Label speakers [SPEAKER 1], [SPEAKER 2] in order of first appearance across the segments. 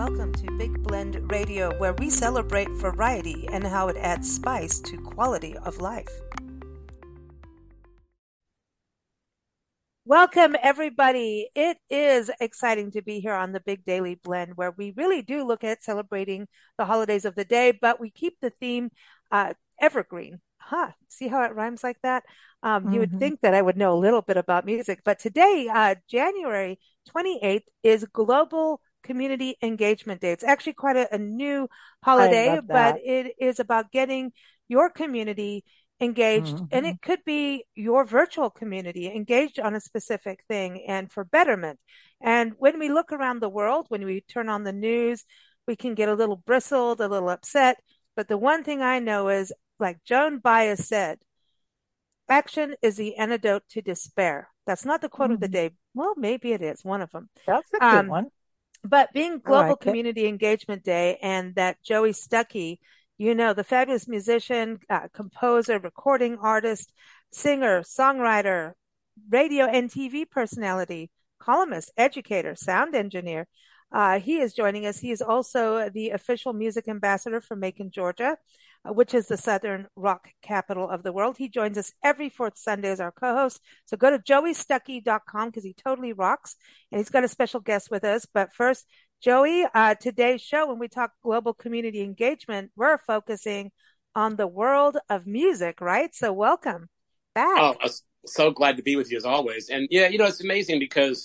[SPEAKER 1] Welcome to Big Blend Radio, where we celebrate variety and how it adds spice to quality of life. Welcome, everybody. It is exciting to be here on the Big Daily Blend, where we really do look at celebrating the holidays of the day, but we keep the theme evergreen. See how it rhymes like that? You would think that I would know a little bit about music, but today, January 28th, is Global Community Engagement Day. It's actually quite a new holiday, but it is about getting your community engaged, and it could be your virtual community engaged on a specific thing and for betterment. And when we look around the world, when we turn on the news, we can get a little bristled, a little upset. But the one thing I know is, like Joan Baez said, action is the antidote to despair. That's not the quote of the day. Well, maybe it is one of them.
[SPEAKER 2] That's a good one.
[SPEAKER 1] But being Global Community Engagement Day, and that Joey Stuckey, you know, the fabulous musician, composer, recording artist, singer, songwriter, radio and TV personality, columnist, educator, sound engineer. He is joining us. He is also the official music ambassador for Macon, Georgia, which is the Southern rock capital of the world. He joins us every fourth Sunday as our co-host. So go to joeystuckey.com because he totally rocks. And he's got a special guest with us. But first, Joey, today's show, when we talk global community engagement, we're focusing on the world of music, right? So welcome back.
[SPEAKER 3] Oh, I'm so glad to be with you as always. And yeah, you know, it's amazing because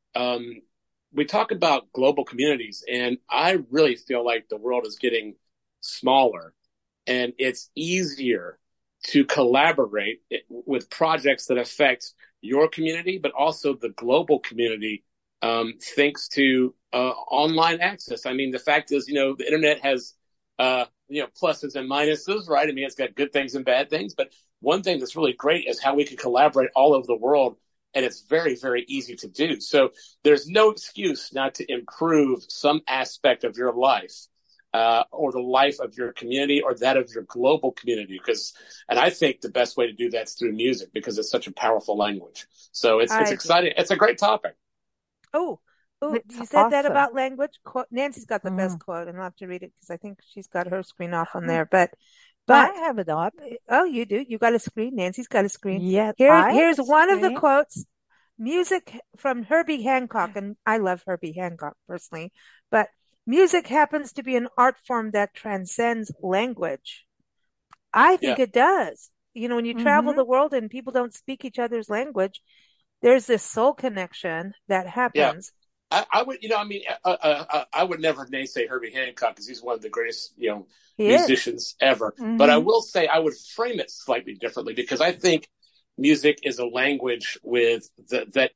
[SPEAKER 3] we talk about global communities, and I really feel like the world is getting smaller, and it's easier to collaborate with projects that affect your community, but also the global community, thanks to online access. I mean, the fact is, you know, the internet has, pluses and minuses, right? I mean, it's got good things and bad things, but one thing that's really great is how we can collaborate all over the world. And it's very, very easy to do. So there's no excuse not to improve some aspect of your life, or the life of your community or that of your global community. And I think the best way to do that is through music, because it's such a powerful language. So it's exciting. It's a great topic.
[SPEAKER 1] Oh, you said that about language. Nancy's got the best quote, and I'll have to read it because I think she's got her screen off on there. But
[SPEAKER 2] I have it up.
[SPEAKER 1] Oh, you do? You got a screen? Nancy's got a screen.
[SPEAKER 2] Yeah.
[SPEAKER 1] Here's one of the quotes. Music from Herbie Hancock, and I love Herbie Hancock personally, but music happens to be an art form that transcends language. I think it does. You know, when you travel the world and people don't speak each other's language, there's this soul connection that happens.
[SPEAKER 3] Yeah. I would, I would never naysay Herbie Hancock because he's one of the greatest, musicians ever. But I will say I would frame it slightly differently, because I think music is a language with that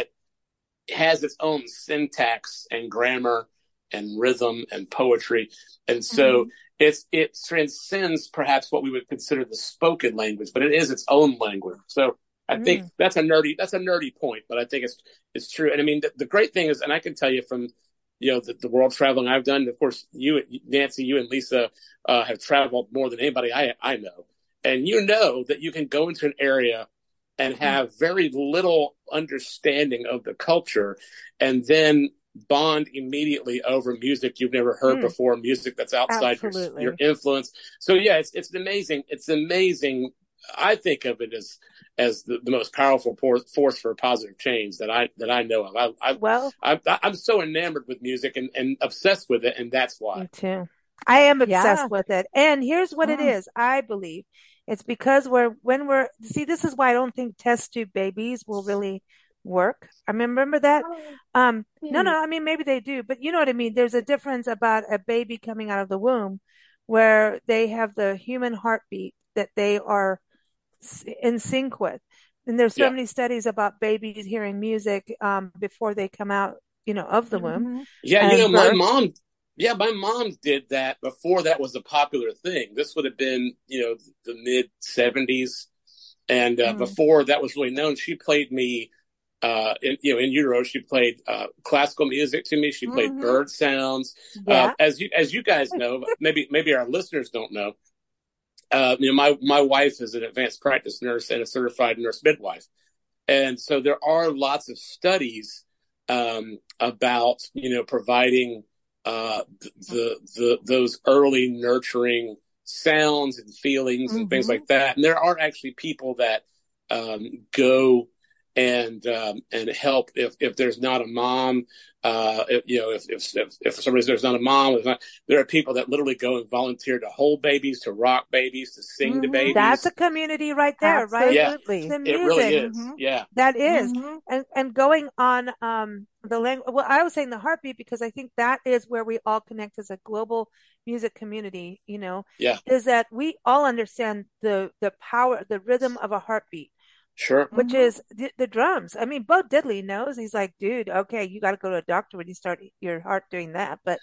[SPEAKER 3] has its own syntax and grammar and rhythm and poetry, and so it transcends perhaps what we would consider the spoken language, but it is its own language. So I think that's a nerdy point, but I think it's true. And I mean, the great thing is, and I can tell you from, the world traveling I've done, of course, Nancy, you and Lisa, have traveled more than anybody I know. And you know that you can go into an area and have very little understanding of the culture, and then bond immediately over music you've never heard before, music that's outside your influence. So yeah, it's amazing. I think of it as the most powerful force for positive change that I know of. I'm so enamored with music and obsessed with it, and that's why.
[SPEAKER 1] Me too. I am obsessed with it. And here's what it is. I believe it's because this is why I don't think test tube babies will really work. I mean, remember that? No, I mean, maybe they do, but you know what I mean? There's a difference about a baby coming out of the womb where they have the human heartbeat that they are in sync with. And there's so many studies about babies hearing music before they come out, of the womb.
[SPEAKER 3] Yeah, my mom did that before that was a popular thing. This would have been, the mid 70s. And before that was really known, she played me in utero. She played classical music to me. She played bird sounds. As you guys know, maybe our listeners don't know. My wife is an advanced practice nurse and a certified nurse midwife. And so there are lots of studies about, providing those early nurturing sounds and feelings and things like that. And there are actually people that go and help if there's not a mom. If for some reason there's not a mom, there are people that literally go and volunteer to hold babies, to rock babies, to sing to babies.
[SPEAKER 1] That's a community right there,
[SPEAKER 2] Absolutely.
[SPEAKER 1] right?
[SPEAKER 3] Yeah, it really is. Yeah,
[SPEAKER 1] that is. And going on the language. Well, I was saying the heartbeat because I think that is where we all connect as a global music community. Is that we all understand the power, the rhythm of a heartbeat.
[SPEAKER 3] Sure.
[SPEAKER 1] Which is the drums. I mean, Bo Diddley knows. He's like, dude, okay, you got to go to a doctor when you start your heart doing that. But,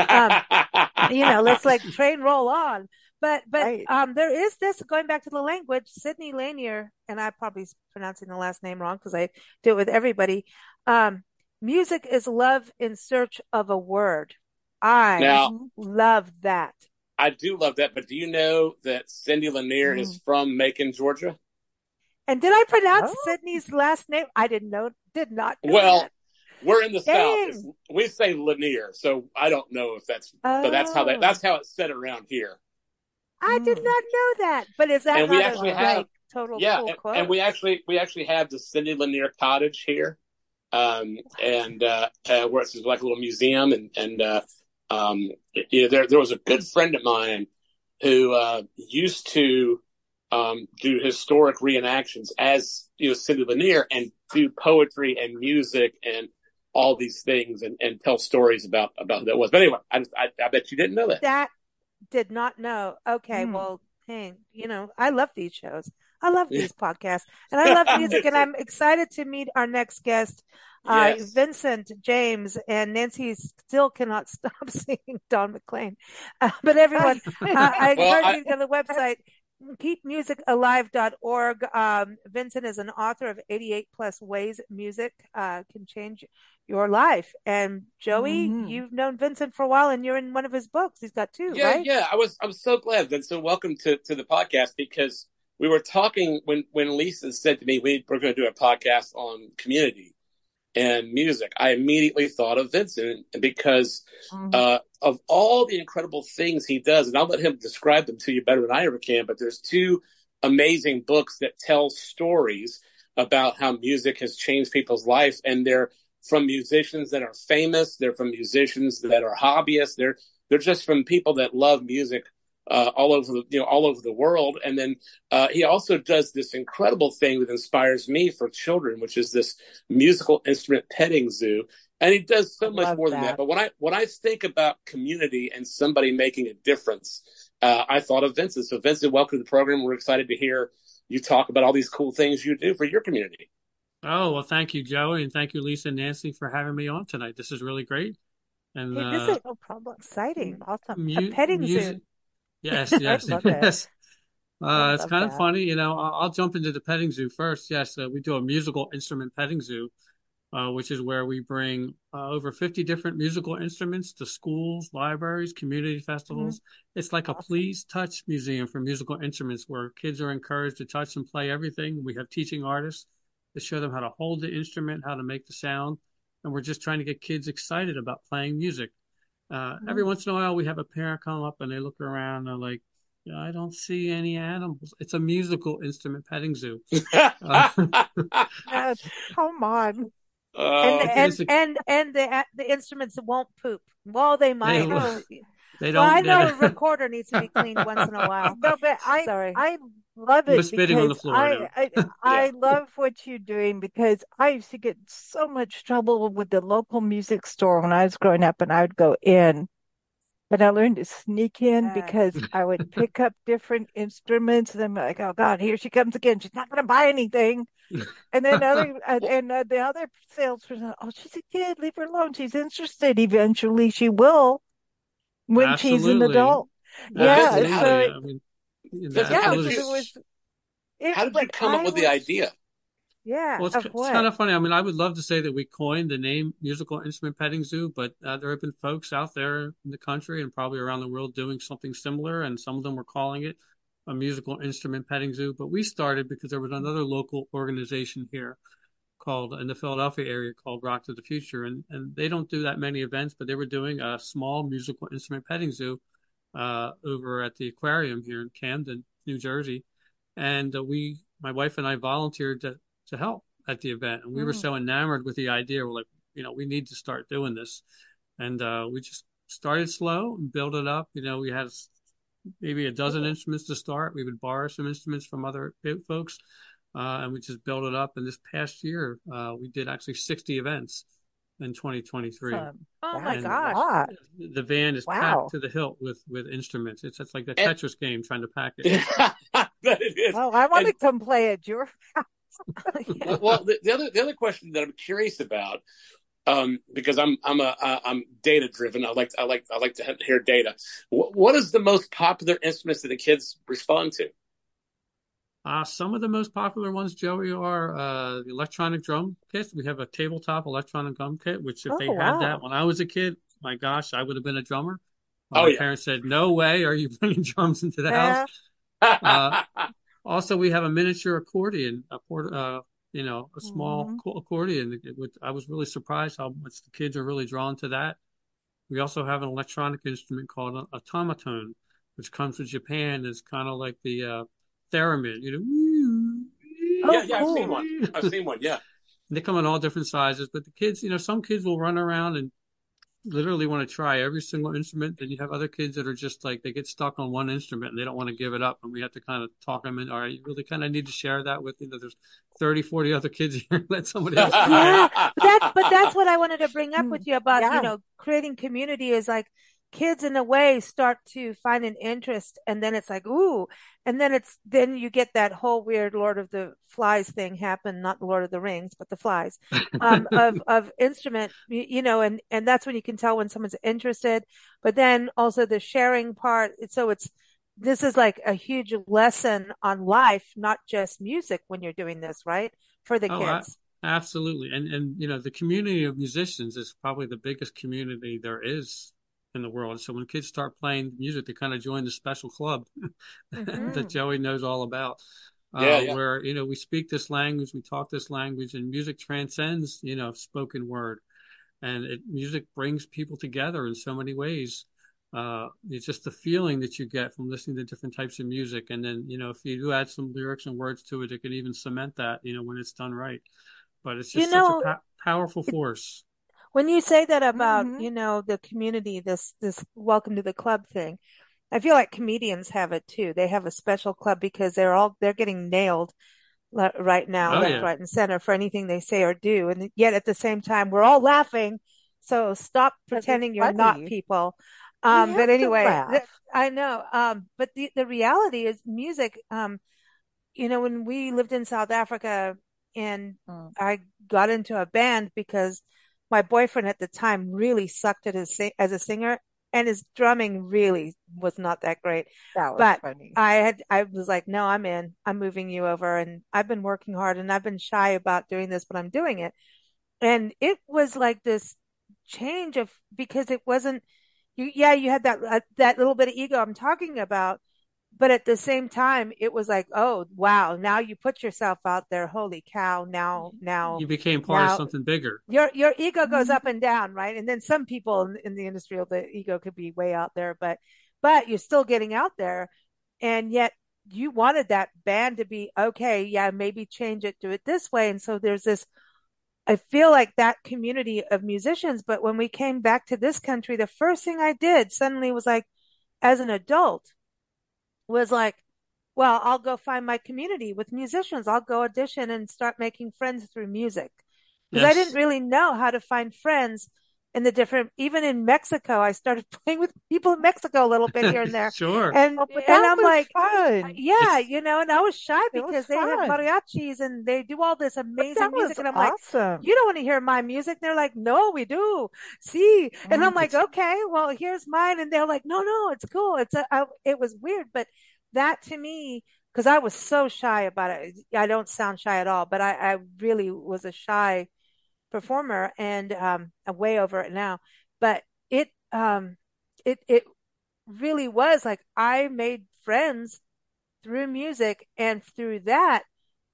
[SPEAKER 1] let's like train roll on. But right. There is this, going back to the language, Sidney Lanier, and I'm probably pronouncing the last name wrong because I do it with everybody. Music is love in search of a word. I love that.
[SPEAKER 3] I do love that. But do you know that Cindy Lanier is from Macon, Georgia?
[SPEAKER 1] And did I pronounce Sydney's last name? I did not know
[SPEAKER 3] Well,
[SPEAKER 1] that.
[SPEAKER 3] We're in the South. We say Lanier, so I don't know if that's, but that's how it's said around here.
[SPEAKER 1] I did not know that. But is that
[SPEAKER 3] we actually have
[SPEAKER 1] total
[SPEAKER 3] cool quote? And we actually have the Cindy Lanier Cottage here, where it's like a little museum, and there was a good friend of mine who used to do historic reenactions as Cindy Lanier and do poetry and music and all these things and tell stories about who that was. But anyway, I bet you didn't know that.
[SPEAKER 1] That did not know. Okay, well, hey, I love these shows. I love these podcasts, and I love music, and I'm excited to meet our next guest, Vincent James, and Nancy still cannot stop singing Don McLean. But everyone, I encourage you to go to the website. keepmusicalive.org. Vincent is an author of 88 plus ways music can change your life. And Joey, you've known Vincent for a while, and you're in one of his books. He's got two, right?
[SPEAKER 3] Yeah. I'm so glad, Vincent. Welcome to the podcast, because we were talking when Lisa said to me we're going to do a podcast on community and music. I immediately thought of Vincent because of all the incredible things he does. And I'll let him describe them to you better than I ever can. But there's two amazing books that tell stories about how music has changed people's life. And they're from musicians that are famous. They're from musicians that are hobbyists. They're just from people that love music all over the world. And then he also does this incredible thing that inspires me for children, which is this musical instrument petting zoo. And he does so much more than that. But when I think about community and somebody making a difference, I thought of Vincent. So Vincent, welcome to the program. We're excited to hear you talk about all these cool things you do for your community.
[SPEAKER 4] Oh, well, thank you, Joey, and thank you, Lisa and Nancy, for having me on tonight. This is really great. And
[SPEAKER 1] this is no problem. Exciting. Awesome. A petting zoo.
[SPEAKER 4] Yes. It's kind of funny, I'll jump into the petting zoo first. Yes, we do a musical instrument petting zoo, which is where we bring over 50 different musical instruments to schools, libraries, community festivals. It's like a Please Touch museum for musical instruments where kids are encouraged to touch and play everything. We have teaching artists to show them how to hold the instrument, how to make the sound. And we're just trying to get kids excited about playing music. Every once in a while, we have a parent come up and they look around and they're like, I don't see any animals. It's a musical instrument petting zoo.
[SPEAKER 2] Come on.
[SPEAKER 1] And the instruments won't poop. Well, they might.
[SPEAKER 4] They don't.
[SPEAKER 1] Well, I know a recorder needs to be cleaned once in a while.
[SPEAKER 2] No, but I love it.
[SPEAKER 4] Spitting on the floor.
[SPEAKER 2] I love what you're doing, because I used to get so much trouble with the local music store when I was growing up, and I would go in. But I learned to sneak in because I would pick up different instruments, and I'm like, oh God, here she comes again. She's not going to buy anything. And then the other salesperson, oh, she's a kid, leave her alone. She's interested. Eventually, she will when she's an adult.
[SPEAKER 3] How did you come up with the idea?
[SPEAKER 1] Yeah.
[SPEAKER 4] Well, it's kind of funny. I mean, I would love to say that we coined the name Musical Instrument Petting Zoo, but there have been folks out there in the country and probably around the world doing something similar, and some of them were calling it a Musical Instrument Petting Zoo. But we started because there was another local organization here called in the Philadelphia area called Rock to the Future, and they don't do that many events, but they were doing a small musical instrument petting zoo over at the aquarium here in Camden, New Jersey, and my wife and I volunteered to help at the event, and we were so enamored with the idea. We're like, we need to start doing this, and we just started slow and built it up. We had maybe a dozen instruments to start. We would borrow some instruments from other folks, and we just built it up. And this past year, we did actually 60 events in 2023.
[SPEAKER 1] Oh my gosh!
[SPEAKER 4] The van is packed to the hilt with instruments. It's like the Tetris game trying to pack it.
[SPEAKER 3] It is.
[SPEAKER 2] Oh, I want to come play at your house.
[SPEAKER 3] Well, the other question that I'm curious about, because I'm data driven. I like to hear data. What is the most popular instruments that the kids respond to?
[SPEAKER 4] Some of the most popular ones, Joey, are the electronic drum kits. We have a tabletop electronic drum kit, which if they had that when I was a kid, my gosh, I would have been a drummer. My parents said, "No way, are you bringing drums into the house?" Also, we have a miniature accordion, a small accordion. I was really surprised how much the kids are really drawn to that. We also have an electronic instrument called an automaton, which comes from Japan. It's kind of like the theremin,
[SPEAKER 3] Cool. I've seen one. Yeah.
[SPEAKER 4] And they come in all different sizes, but the kids, some kids will run around and literally want to try every single instrument. Then you have other kids that are just like, they get stuck on one instrument and they don't want to give it up. And we have to kind of talk them in. All right, you really kind of need to share that with, there's 30, 40 other kids here. Let somebody else.
[SPEAKER 1] But that's what I wanted to bring up with you about, creating community is like, kids in a way start to find an interest, and then it's like, ooh, and then you get that whole weird Lord of the Flies thing happen, not the Lord of the Rings, but the flies, of instrument, and that's when you can tell when someone's interested, but then also the sharing part. So this is like a huge lesson on life, not just music when you're doing this, right? For the kids.
[SPEAKER 4] Absolutely. And, the community of musicians is probably the biggest community there is in the world. So when kids start playing music, they kind of join the special club that Joey knows all about. Where, we speak this language, we talk this language, and music transcends, spoken word. And music brings people together in so many ways. It's just the feeling that you get from listening to different types of music. And then, if you do add some lyrics and words to it, it can even cement that, when it's done right. But it's just such a powerful force.
[SPEAKER 1] When you say that about, the community, this welcome to the club thing, I feel like comedians have it too. They have a special club because they're getting nailed right now, left, right, and center for anything they say or do. And yet at the same time, we're all laughing. So stop pretending you're not people. But anyway, I know. But the reality is music, when we lived in South Africa and I got into a band because my boyfriend at the time really sucked at as a singer, and his drumming really was not that great.
[SPEAKER 2] That was funny.
[SPEAKER 1] I was like, no, I'm in. I'm moving you over, and I've been working hard, and I've been shy about doing this, but I'm doing it. And it was like this change because it wasn't you had that little bit of ego I'm talking about. But at the same time, it was like, oh, wow, now you put yourself out there. Holy cow. Now
[SPEAKER 4] you became part of something bigger.
[SPEAKER 1] Your ego goes up and down, right? And then some people in the industry, the ego could be way out there, but you're still getting out there. And yet you wanted that band to be, okay, yeah, maybe change it, do it this way. And so there's this, I feel like that community of musicians. But when we came back to this country, the first thing I did suddenly was like, as an adult, was like, well, I'll go find my community with musicians. I'll go audition and start making friends through music. Because I didn't really know how to find friends in even in Mexico. I started playing with people in Mexico a little bit here and there.
[SPEAKER 4] Sure.
[SPEAKER 1] And I'm like,
[SPEAKER 2] fun.
[SPEAKER 1] Yeah, and I was shy because they have mariachis and they do all this amazing music. And I'm
[SPEAKER 2] awesome.
[SPEAKER 1] like, you don't want to hear my music? They're like, no, we do. See? And I'm like, okay, well, here's mine. And they're like, no, it's cool. It was weird, but that to me, because I was so shy about it. I don't sound shy at all, but I really was a shy performer, and I'm way over it now. But it really was like I made friends through music, and through that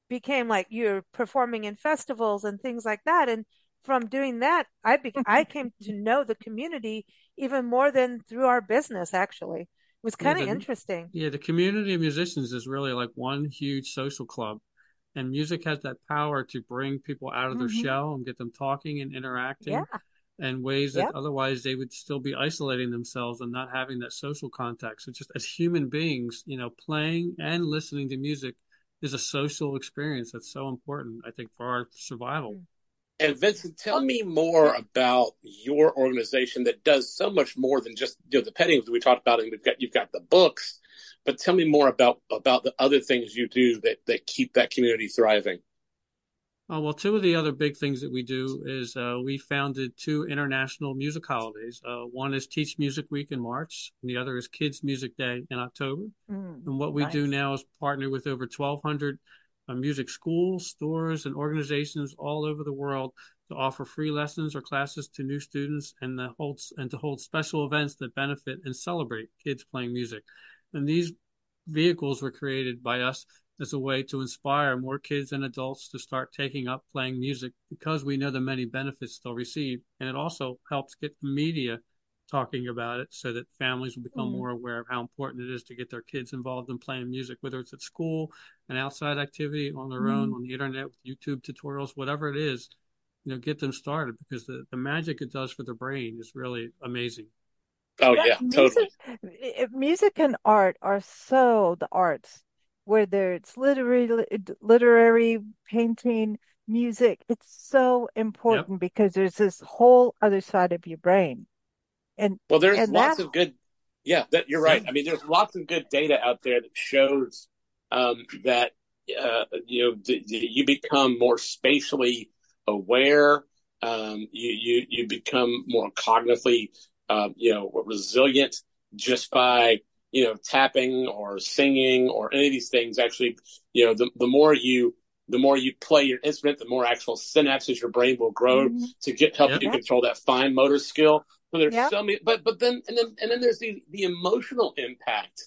[SPEAKER 1] became like you're performing in festivals and things like that. And from doing that, I came to know the community even more than through our business, actually. It was kind of interesting.
[SPEAKER 4] Yeah, the community of musicians is really like one huge social club. And music has that power to bring people out of their shell and get them talking and interacting in ways that otherwise they would still be isolating themselves and not having that social contact. So just as human beings, playing and listening to music is a social experience that's so important, I think, for our survival.
[SPEAKER 3] And Vincent, tell me more about your organization that does so much more than just the petting that we talked about, and you've got the books. But tell me more about the other things you do that keep that community thriving.
[SPEAKER 4] Well, two of the other big things that we do is we founded 2 international music holidays. One is Teach Music Week in March, and the other is Kids Music Day in October. And what we do now is partner with over 1,200 music schools, stores, and organizations all over the world to offer free lessons or classes to new students and to hold special events that benefit and celebrate kids playing music. And these vehicles were created by us as a way to inspire more kids and adults to start taking up playing music because we know the many benefits they'll receive. And it also helps get the media talking about it so that families will become more aware of how important it is to get their kids involved in playing music, whether it's at school, an outside activity, on their own, on the internet, with YouTube tutorials, whatever it is, get them started, because the magic it does for the brain is really amazing.
[SPEAKER 3] Oh, yeah, totally.
[SPEAKER 2] Music and art are the arts, whether it's literary, painting, music, it's so important because there's this whole other side of your brain.
[SPEAKER 3] There's lots of good, you're right. I mean, there's lots of good data out there that shows that, you become more spatially aware. You become more cognitively, resilient just by, tapping or singing or any of these things. Actually, the more you play your instrument, the more actual synapses your brain will grow to help you control that fine motor skill. So there's so many, but then there's the emotional impact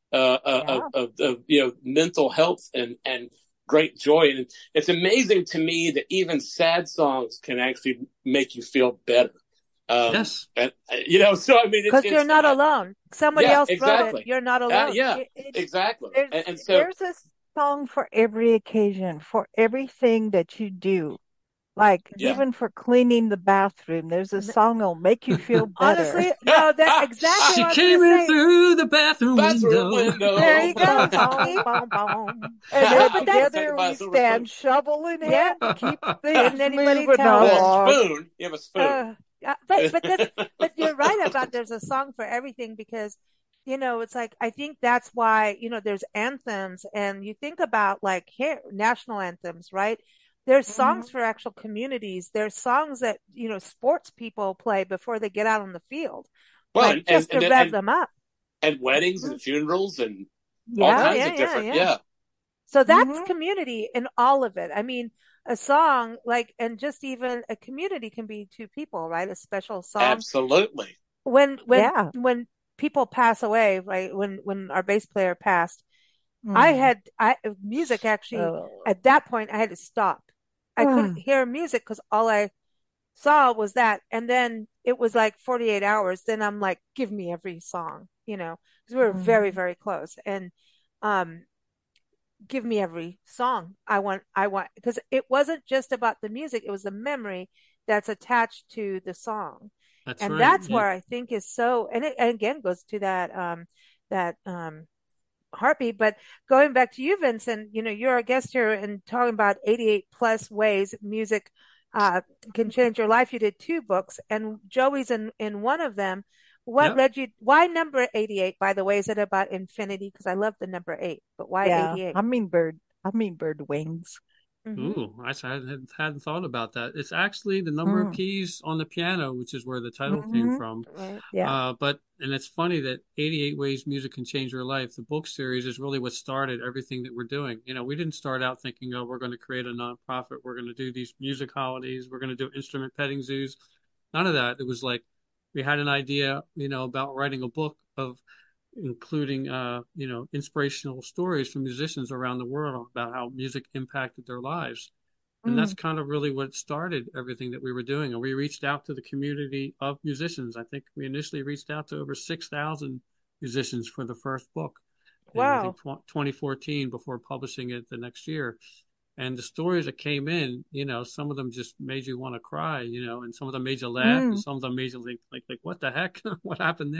[SPEAKER 3] of mental health and great joy. And it's amazing to me that even sad songs can actually make you feel better.
[SPEAKER 4] And,
[SPEAKER 3] so I mean,
[SPEAKER 1] because you're not alone. Somebody else wrote it. You're not alone.
[SPEAKER 3] Exactly. So
[SPEAKER 2] there's a song for every occasion, for everything that you do. Like even for cleaning the bathroom, there's a song that'll make you feel better.
[SPEAKER 1] Honestly, no, that's exactly what I was
[SPEAKER 4] came in through the bathroom window.
[SPEAKER 2] There you go. Boom, boom. And then together we stand shovel in hand to keep things moving along.
[SPEAKER 3] You have a spoon.
[SPEAKER 1] But you're right about there's a song for everything, because it's like, I think that's why there's anthems, and you think about like national anthems, right? There's songs for actual communities. There's songs that sports people play before they get out on the field, just to rev them up.
[SPEAKER 3] And weddings and funerals and all kinds of different.
[SPEAKER 1] So that's community in all of it. I mean, a song and just even a community can be 2 people, right? A special song.
[SPEAKER 3] Absolutely.
[SPEAKER 1] When people pass away, right? When our bass player passed, music actually, at that point I had to stop. I couldn't hear music because all I saw was that. And then it was like 48 hours. Then I'm like, give me every song, because we were very, very close. And, give me every song. I want, because it wasn't just about the music. It was the memory that's attached to the song. That's where I think is so, and it again goes to that heartbeat. But going back to you, Vincent, you're a guest here and talking about 88 plus ways music can change your life. You did 2 books, and Joey's in one of them. What led you? Why number 88? By the way, is it about infinity? Because I love the number 8, but why 88?
[SPEAKER 2] Hummingbird wings.
[SPEAKER 4] Ooh, I hadn't thought about that. It's actually the number of keys on the piano, which is where the title came from.
[SPEAKER 1] Right.
[SPEAKER 4] And it's funny that 88 Ways Music Can Change Your Life, the book series, is really what started everything that we're doing. We didn't start out thinking, oh, we're going to create a nonprofit. We're going to do these music holidays. We're going to do instrument petting zoos. None of that. It was like we had an idea, about writing a book of including, inspirational stories from musicians around the world about how music impacted their lives. And that's kind of really what started everything that we were doing. And we reached out to the community of musicians. I think we initially reached out to over 6,000 musicians for the first book.
[SPEAKER 1] Wow.
[SPEAKER 4] In, I think 2014, before publishing it the next year. And the stories that came in, some of them just made you want to cry, and some of them made you laugh, and some of them made you like what the heck? What happened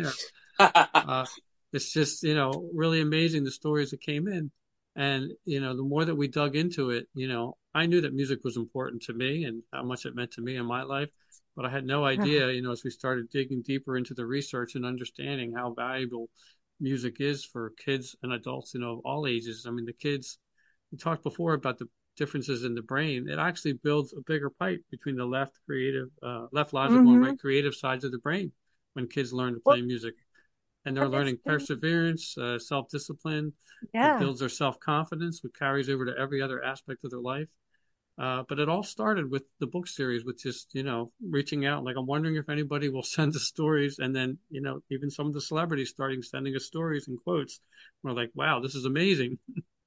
[SPEAKER 4] there? It's just, really amazing the stories that came in. And, the more that we dug into it, I knew that music was important to me and how much it meant to me in my life. But I had no idea, as we started digging deeper into the research and understanding how valuable music is for kids and adults, of all ages. I mean, the kids, we talked before about the differences in the brain. It actually builds a bigger pipe between the left logical and right creative sides of the brain when kids learn to play music. And they're learning perseverance, self-discipline. It builds their self-confidence, which carries over to every other aspect of their life. But it all started with the book series, with just, reaching out. Like, I'm wondering if anybody will send us stories. And then, even some of the celebrities starting sending us stories and quotes. We're like, wow, this is amazing.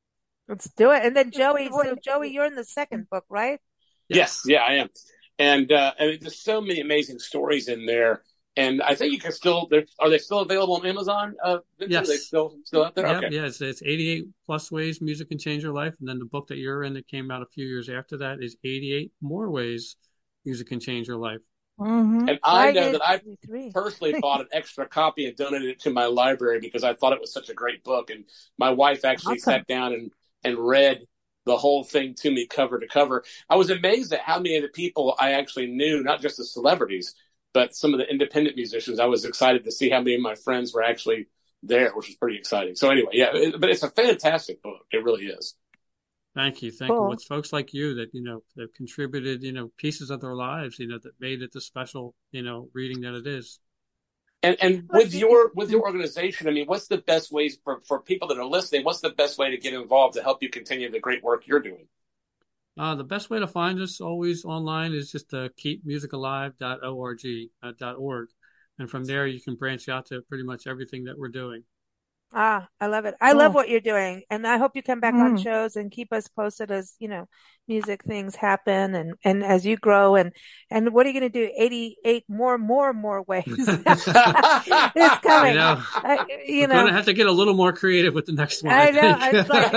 [SPEAKER 1] Let's do it. And then Joey, you're in the second book, right?
[SPEAKER 3] Yes. Yeah, I am. And there's so many amazing stories in there. And I think you can still, are they still available on Amazon?
[SPEAKER 4] Yes.
[SPEAKER 3] Are they still out there?
[SPEAKER 4] Yep,
[SPEAKER 3] okay.
[SPEAKER 4] Yeah, it's 88 plus ways music can change your life. And then the book that you're in that came out a few years after that is 88 more ways music can change your life.
[SPEAKER 3] And I know that I personally bought an extra copy and donated it to my library because I thought it was such a great book. And my wife actually sat down and read the whole thing to me cover to cover. I was amazed at how many of the people I actually knew, not just the celebrities, but some of the independent musicians. I was excited to see how many of my friends were actually there, which was pretty exciting. So anyway, but it's a fantastic book. It really is.
[SPEAKER 4] Thank you. Cool. It's folks like you that, that contributed, pieces of their lives, that made it the special, reading that it is.
[SPEAKER 3] And with your organization, I mean, what's the best ways for people that are listening? What's the best way to get involved to help you continue the great work you're doing?
[SPEAKER 4] The best way to find us always online is just keepmusicalive.org. And from there, you can branch out to pretty much everything that we're doing.
[SPEAKER 1] I love it. I love what you're doing. And I hope you come back on shows and keep us posted as, music things happen and as you grow. And what are you going to do? 88 more ways. It's coming.
[SPEAKER 4] We're going to have to get a little more creative with the next one.
[SPEAKER 1] I know. It's like,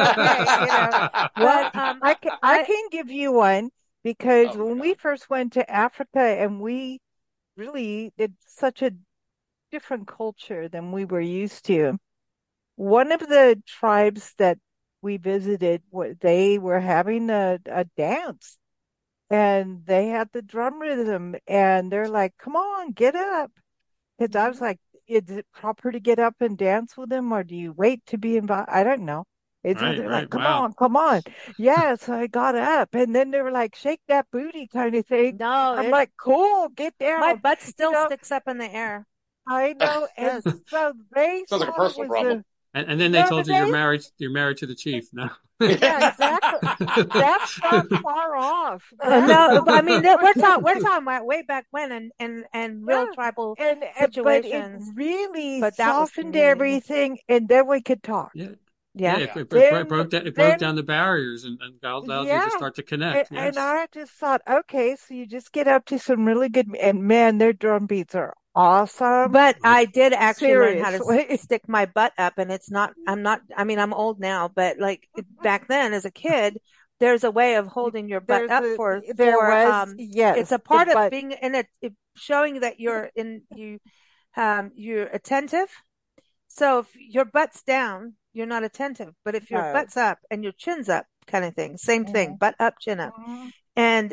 [SPEAKER 1] but,
[SPEAKER 2] I can give you one because when we first went to Africa and we really did such a different culture than we were used to. One of the tribes that we visited, they were having a dance and they had the drum rhythm and they're like, come on, get up. Because I was like, is it proper to get up and dance with them or do you wait to be invited? I don't know. They're like, come on. Yeah, so I got up and then they were like, shake that booty kind of thing.
[SPEAKER 1] No.
[SPEAKER 2] I'm like, cool, get down.
[SPEAKER 1] My butt still sticks up in the air.
[SPEAKER 2] I know. And so they
[SPEAKER 3] sounds like a personal problem.
[SPEAKER 4] And then they told you you're married to the chief. No.
[SPEAKER 2] Yeah, exactly. That's not far off.
[SPEAKER 1] No, I mean we're talking about way back when and real tribal situations.
[SPEAKER 2] But it really softened everything, and then we could talk.
[SPEAKER 1] Yeah.
[SPEAKER 4] It broke down the barriers and allowed you to start to connect.
[SPEAKER 2] And I just thought, okay, so you just get up to some really good, and man, their drum beats are awesome.
[SPEAKER 1] But I did actually learn how to stick my butt up, and I'm old now, but like back then as a kid, there's a way of holding your butt up it's a part of being in it, showing that you're attentive. So if your butt's down, you're not attentive, but if your butt's up and your chin's up kind of thing, same thing, butt up, chin up. And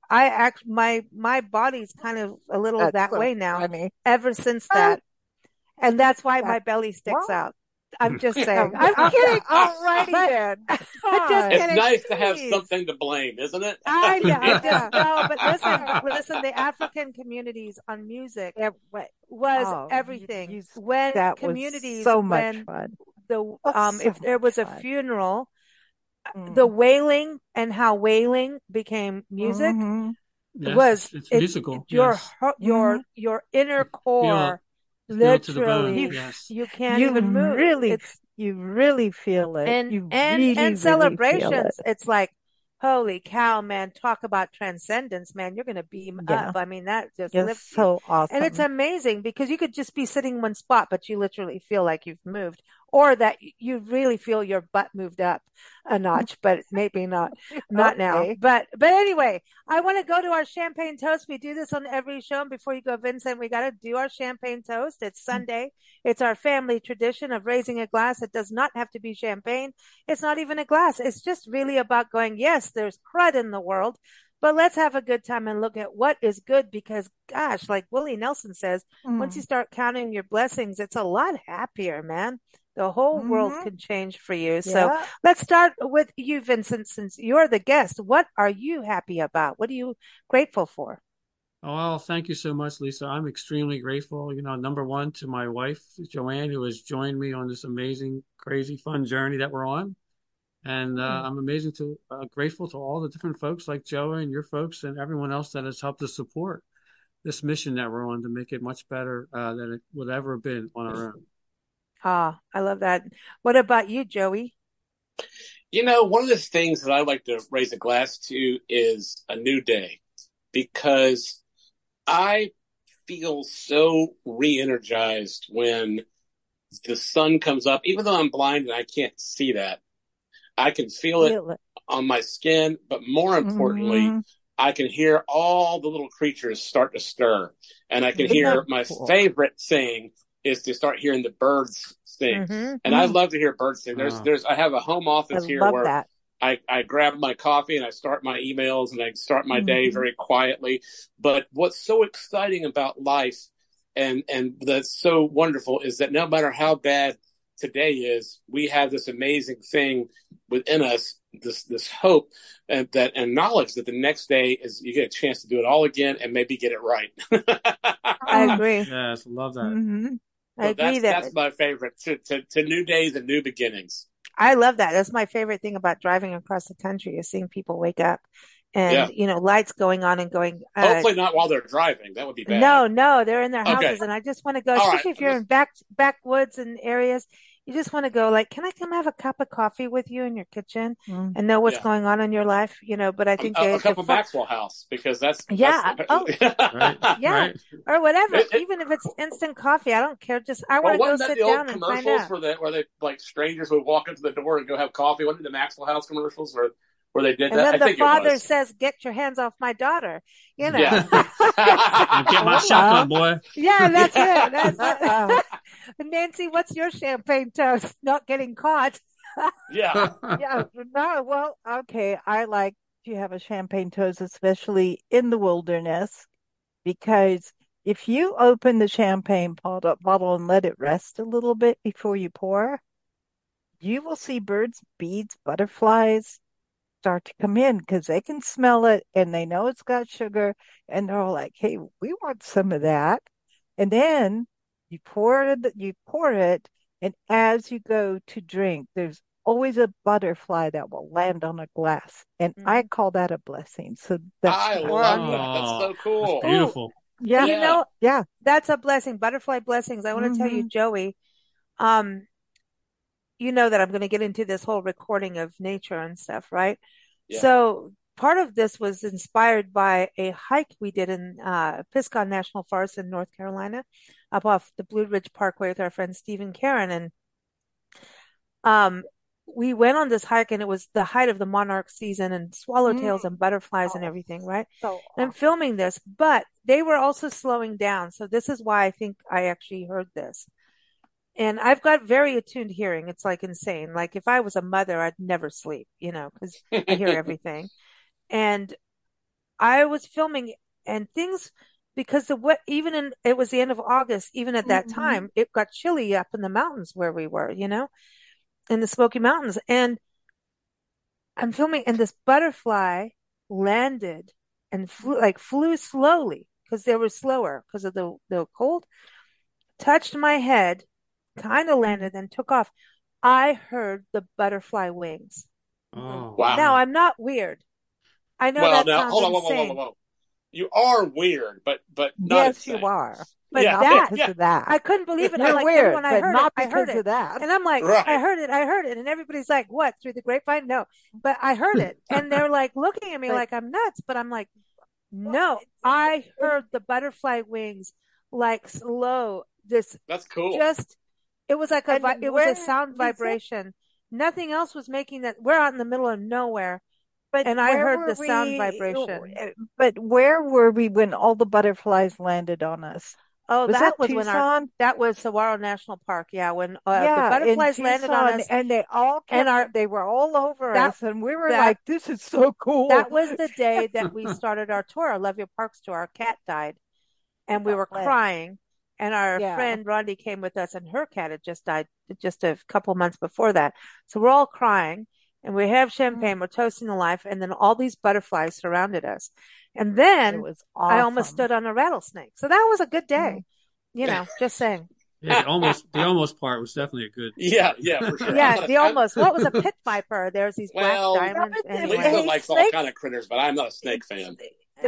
[SPEAKER 1] my body's kind of a little that way now ever since that. And that's why my belly sticks out. I'm just saying.
[SPEAKER 2] I'm kidding. Alrighty then.
[SPEAKER 3] It's nice to have something to blame, isn't it?
[SPEAKER 1] I know. But listen, the African communities on music was everything. When
[SPEAKER 2] that
[SPEAKER 1] communities,
[SPEAKER 2] was so much fun.
[SPEAKER 1] If there was a funeral, the wailing and how wailing became music
[SPEAKER 4] was it's musical.
[SPEAKER 1] Your inner core Literally,
[SPEAKER 4] yes.
[SPEAKER 1] you can't even move.
[SPEAKER 2] You really feel it.
[SPEAKER 1] And celebrations. It's like, holy cow, man! Talk about transcendence, man! You're going to beam up. I mean, that just lifts you.
[SPEAKER 2] So awesome,
[SPEAKER 1] and it's amazing because you could just be sitting in one spot, but you literally feel like you've moved, or that you really feel your butt moved up a notch, but maybe not now. But anyway, I want to go to our champagne toast. We do this on every show. And before you go, Vincent, we got to do our champagne toast. It's Sunday. It's our family tradition of raising a glass. It does not have to be champagne. It's not even a glass. It's just really about going, yes, there's crud in the world, but let's have a good time and look at what is good because, gosh, like Willie Nelson says, once you start counting your blessings, it's a lot happier, man. The whole world can change for you. So let's start with you, Vincent, since you're the guest. What are you happy about? What are you grateful for?
[SPEAKER 4] Oh, well, thank you so much, Lisa. I'm extremely grateful, number one, to my wife, Joanne, who has joined me on this amazing, crazy, fun journey that we're on. And I'm grateful to all the different folks like Joey and your folks and everyone else that has helped us support this mission that we're on to make it much better than it would ever have been on our own.
[SPEAKER 1] Ah, I love that. What about you, Joey?
[SPEAKER 3] One of the things that I like to raise a glass to is a new day because I feel so re-energized when the sun comes up, even though I'm blind and I can't see that. I can feel it on my skin, but more importantly, I can hear all the little creatures start to stir. And I can hear my favorite thing is to start hearing the birds sing. And I love to hear birds sing. I have a home office here where I grab my coffee and I start my emails and I start my day very quietly. But what's so exciting about life and that's so wonderful is that no matter how bad today is, we have this amazing thing within us, this hope and knowledge that the next day is you get a chance to do it all again and maybe get it right.
[SPEAKER 1] I agree.
[SPEAKER 4] Yes, love that.
[SPEAKER 1] I agree
[SPEAKER 3] that's my favorite to new days and new beginnings.
[SPEAKER 1] I love that. That's my favorite thing about driving across the country is seeing people wake up and, lights going on and going.
[SPEAKER 3] Hopefully not while they're driving. That would be bad.
[SPEAKER 1] No, they're in their houses. And I just want to go, especially if you're in backwoods and areas, you just want to go like, can I come have a cup of coffee with you in your kitchen and know what's going on in your life? But I think
[SPEAKER 3] a cup of Maxwell House because that's
[SPEAKER 1] right. Or whatever.
[SPEAKER 3] It,
[SPEAKER 1] even if it's instant coffee, I don't care. Just I want to go sit down and find out.
[SPEAKER 3] Where they like strangers would walk up to the door and go have coffee? Wasn't it the Maxwell House commercials where they did
[SPEAKER 1] and
[SPEAKER 3] that?
[SPEAKER 1] And then the father says, "Get your hands off my daughter."
[SPEAKER 3] Yeah.
[SPEAKER 4] Get my shotgun, boy.
[SPEAKER 1] Yeah, that's it. That's it. Nancy, what's your champagne toast? Not getting caught.
[SPEAKER 3] Yeah.
[SPEAKER 2] No, well, okay. I like to have a champagne toast, especially in the wilderness, because if you open the champagne bottle and let it rest a little bit before you pour, you will see birds, bees, butterflies start to come in because they can smell it and they know it's got sugar and they're all like, hey, we want some of that. And then you pour it, and as you go to drink, there's always a butterfly that will land on a glass. And I call that a blessing. So
[SPEAKER 3] I love that. That's so cool.
[SPEAKER 4] That's beautiful.
[SPEAKER 1] Yeah. That's a blessing. Butterfly blessings. I want to tell you, Joey, you know that I'm going to get into this whole recording of nature and stuff, right? Yeah. So part of this was inspired by a hike we did in Pisgah National Forest in North Carolina, up off the Blue Ridge Parkway with our friend Steve and Karen. And we went on this hike, and it was the height of the monarch season and swallowtails and butterflies and everything, right? So awesome. And I'm filming this, but they were also slowing down. So this is why I think I actually heard this. And I've got very attuned hearing. It's like insane. Like if I was a mother, I'd never sleep, because I hear everything. And I was filming and things, because it was the end of August, even at that time, it got chilly up in the mountains where we were, in the Smoky Mountains. And I'm filming, and this butterfly landed and flew slowly because they were slower because of the cold, touched my head, kind of landed, then took off. I heard the butterfly wings.
[SPEAKER 4] Oh,
[SPEAKER 3] wow.
[SPEAKER 1] Now, I'm not weird. I know that sounds insane.
[SPEAKER 3] Hold on. You are weird, but not
[SPEAKER 2] yes,
[SPEAKER 3] insane.
[SPEAKER 2] you are.
[SPEAKER 1] But
[SPEAKER 2] not because of that.
[SPEAKER 1] I couldn't believe it.
[SPEAKER 2] You're
[SPEAKER 1] I'm like,
[SPEAKER 2] weird,
[SPEAKER 1] everyone, I heard
[SPEAKER 2] not
[SPEAKER 1] it. I heard it.
[SPEAKER 2] Of that.
[SPEAKER 1] And I'm like,
[SPEAKER 3] right.
[SPEAKER 1] I heard it. And everybody's like, what, through the grapevine? No, but I heard it. And they're like looking at me like I'm nuts, but I'm like, no, I heard the butterfly wings like slow.
[SPEAKER 3] That's cool.
[SPEAKER 1] It was like it was a sound vibration. Nothing else was making that. We're out in the middle of nowhere. And I heard the sound vibration.
[SPEAKER 2] But where were we when all the butterflies landed on us?
[SPEAKER 1] Oh, that was Tucson? That was Saguaro National Park. Yeah, when the butterflies landed on us,
[SPEAKER 2] and they were all over us, and we were like, "This is so cool."
[SPEAKER 1] That was the day that we started our tour, our Love Your Parks tour. Our cat died, and we were crying. And our friend Rondi came with us, and her cat had just died just a couple months before that. So we're all crying, and we have champagne. We're toasting the life, and then all these butterflies surrounded us. And then I almost stood on a rattlesnake. So that was a good day. You know, just saying.
[SPEAKER 4] Yeah, the almost part was definitely a good.
[SPEAKER 3] Yeah, for sure.
[SPEAKER 1] Yeah, the almost. What was a pit viper? There's these black diamonds.
[SPEAKER 3] Lisa likes all kind of critters, but I'm not a snake fan.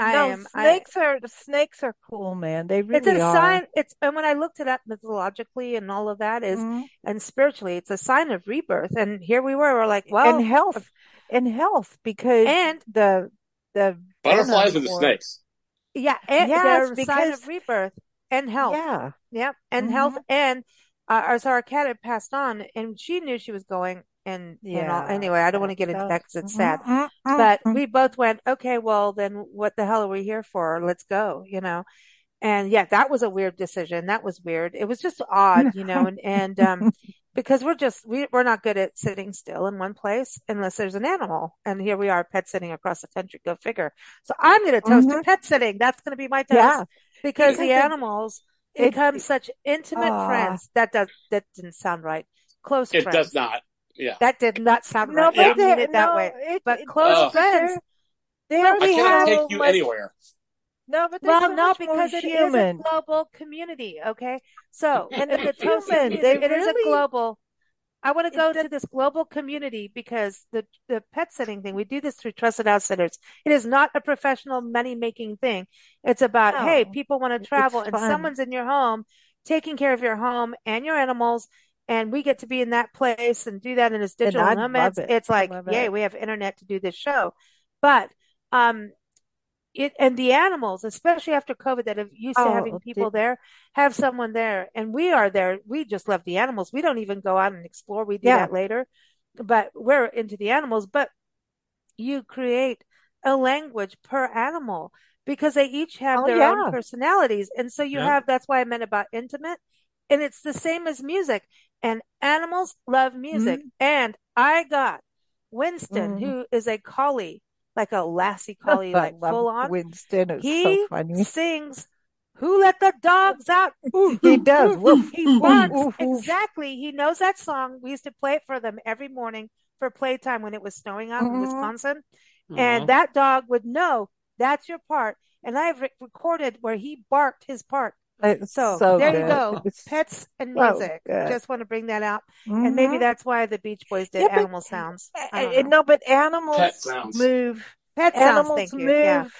[SPEAKER 2] Snakes are cool, man. They really are.
[SPEAKER 1] It's a sign. And when I looked it up mythologically and all of that and spiritually, it's a sign of rebirth. And here we were like, well,
[SPEAKER 2] and health, because the
[SPEAKER 3] butterflies and the snakes.
[SPEAKER 1] Yeah, they're a sign of rebirth and health.
[SPEAKER 2] Yeah,
[SPEAKER 1] yep, and health. And so our cat had passed on, and she knew she was going. And anyway, I don't want to get into that because it's sad. But we both went, okay, well then what the hell are we here for? Let's go, you know. And yeah, that was a weird decision. That was weird. It was just odd, you know, and because we're not good at sitting still in one place unless there's an animal. And here we are pet sitting across the country, go figure. So I'm going to toast to pet sitting. That's going to be my toast because the animals become such intimate friends. That didn't sound right. Close friends.
[SPEAKER 3] It does not. Yeah.
[SPEAKER 1] That did not sound right. I didn't mean it that way. But close friends.
[SPEAKER 3] I can't take you anywhere.
[SPEAKER 2] No, but
[SPEAKER 1] because it is a global community. Okay, so and the toasting it is a global. I want to go to this global community because the pet sitting thing, we do this through Trusted Outsiders. It is not a professional money making thing. It's about hey, people want to travel and someone's in your home, taking care of your home and your animals. And we get to be in that place and do that in its digital moments. It's like, yay, we have internet to do this show. But, and the animals, especially after COVID that have used to having people there, have someone there. And we are there. We just love the animals. We don't even go out and explore. We do that later, but we're into the animals. But you create a language per animal because they each have their own personalities. And so you have, that's why I meant about intimate. And it's the same as music. And animals love music. And I got Winston, who is a collie, like a lassie collie, like full on.
[SPEAKER 2] Winston is so funny.
[SPEAKER 1] He sings, "Who let the dogs out?"
[SPEAKER 2] He does.
[SPEAKER 1] He barks. Exactly. He knows that song. We used to play it for them every morning for playtime when it was snowing out in Wisconsin. And that dog would know that's your part. And I have recorded where he barked his part. So there you go. Pets and music. Just want to bring that out. And maybe that's why the Beach Boys did animal sounds.
[SPEAKER 2] No, but animals move.
[SPEAKER 1] Pet sounds, thank you.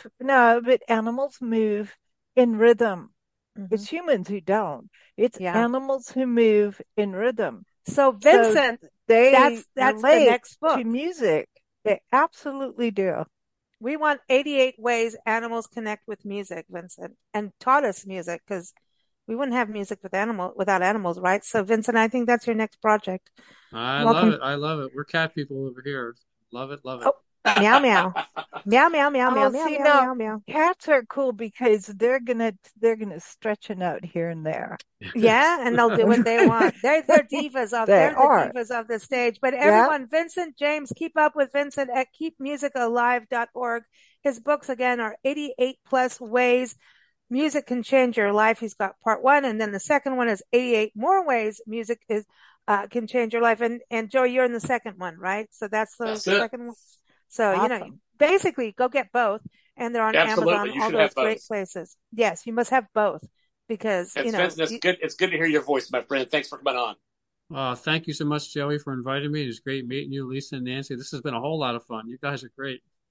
[SPEAKER 2] No, but animals move in rhythm. It's humans who don't. It's animals who move in rhythm.
[SPEAKER 1] So Vincent, that's the next book.
[SPEAKER 2] To music. They absolutely do.
[SPEAKER 1] We want 88 ways animals connect with music, Vincent, and taught us music because we wouldn't have music without animals, right? So, Vincent, I think that's your next project.
[SPEAKER 4] Love it. I love it. We're cat people over here. Love it. Love it.
[SPEAKER 1] Meow, meow. Meow, meow, meow, meow, meow, meow, meow.
[SPEAKER 2] Cats are cool because they're gonna stretch a note here and there.
[SPEAKER 1] Yeah, and they'll do what they want. They're divas of they're the divas of the stage. But everyone, Vincent James, keep up with Vincent at keepmusicalive.org. His books again are 88 plus ways music can change your life. He's got part 1, and then the second one is 88 more ways music can change your life. And Joey, you're in the second one, right? So that's the second one. So, awesome. Basically go get both, and they're on Amazon, all those great places. Yes, you must have both because,
[SPEAKER 3] it's good to hear your voice, my friend. Thanks for coming
[SPEAKER 4] on. Thank you so much, Joey, for inviting me. It was great meeting you, Lisa and Nancy. This has been a whole lot of fun. You guys are great.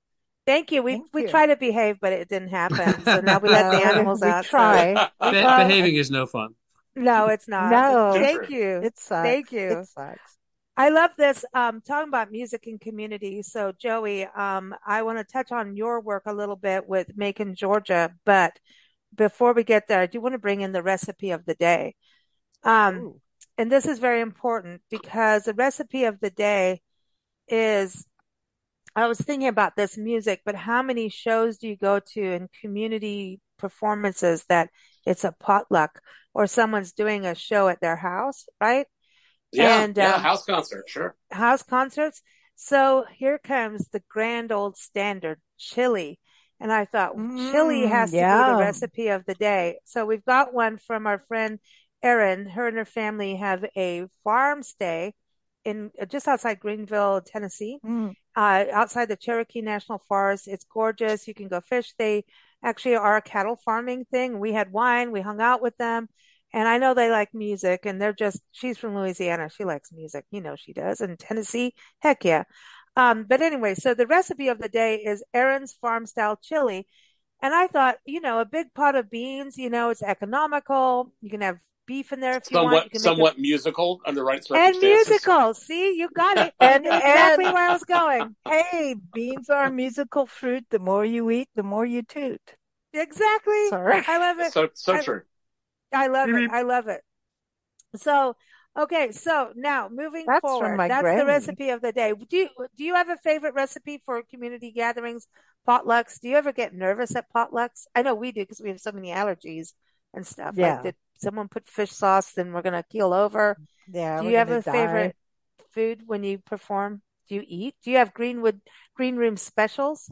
[SPEAKER 1] Thank you. We try to behave, but it didn't happen. So now we let the animals out.
[SPEAKER 2] We try.
[SPEAKER 4] Behaving is no fun.
[SPEAKER 1] No, it's not.
[SPEAKER 2] No.
[SPEAKER 1] Thank you.
[SPEAKER 2] It sucks.
[SPEAKER 1] Thank you.
[SPEAKER 2] It sucks.
[SPEAKER 1] I love this, talking about music and community. So Joey, I want to touch on your work a little bit with Macon, Georgia, but before we get there, I do want to bring in the recipe of the day. And this is very important because the recipe of the day is, I was thinking about this music, but how many shows do you go to in community performances that it's a potluck or someone's doing a show at their house, right?
[SPEAKER 3] Yeah, and, house concert, sure.
[SPEAKER 1] House concerts. So here comes the grand old standard, chili. And I thought chili has to be the recipe of the day. So we've got one from our friend Erin. Her and her family have a farm stay in just outside Greenville, Tennessee, outside the Cherokee National Forest. It's gorgeous. You can go fish. They actually are a cattle farming thing. We had wine. We hung out with them. And I know they like music, and she's from Louisiana. She likes music. You know she does. And Tennessee, heck yeah. But anyway, so the recipe of the day is Erin's farm style chili. And I thought, a big pot of beans, it's economical. You can have beef in there if you want.
[SPEAKER 3] Somewhat musical under right circumstances.
[SPEAKER 1] And musical. See, you got it. And exactly where I was going.
[SPEAKER 2] Hey, beans are a musical fruit. The more you eat, the more you toot.
[SPEAKER 1] Exactly.
[SPEAKER 2] Sorry.
[SPEAKER 1] I love it.
[SPEAKER 3] So true.
[SPEAKER 1] I love it. I love it. So, okay. So now moving forward, that's the recipe of the day. Do you have a favorite recipe for community gatherings, potlucks? Do you ever get nervous at potlucks? I know we do because we have so many allergies and stuff.
[SPEAKER 2] Yeah.
[SPEAKER 1] Like, did someone put fish sauce? Then we're going to keel over.
[SPEAKER 2] Yeah.
[SPEAKER 1] Do you have a favorite food when you perform? Do you eat? Do you have green room specials?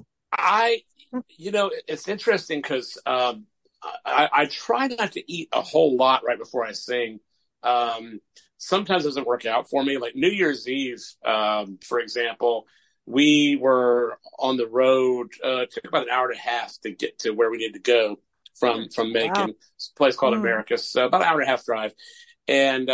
[SPEAKER 3] It's interesting because, I try not to eat a whole lot right before I sing. Sometimes it doesn't work out for me. Like New Year's Eve, for example, we were on the road. It took about an hour and a half to get to where we needed to go from Macon. It's a place called Americus, so about an hour and a half drive. And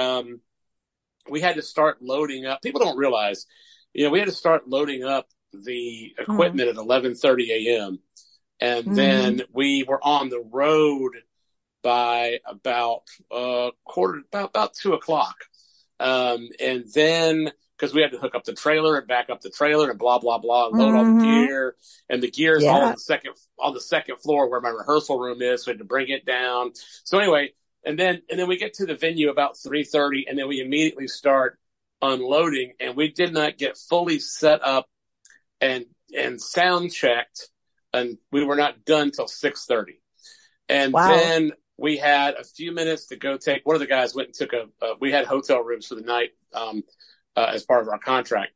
[SPEAKER 3] we had to start loading up. People don't realize, we had to start loading up the equipment at 11:30 a.m. And then we were on the road by about about 2:00. And then, because we had to hook up the trailer and back up the trailer and blah, blah, blah, load all the gear. And the gear's all on the second floor where my rehearsal room is. So we had to bring it down. So anyway, and then we get to the venue about 3:30, and then we immediately start unloading, and we did not get fully set up and sound checked. And we were not done till 6:30. And then we had a few minutes to go take, one of the guys went and took we had hotel rooms for the night, as part of our contract.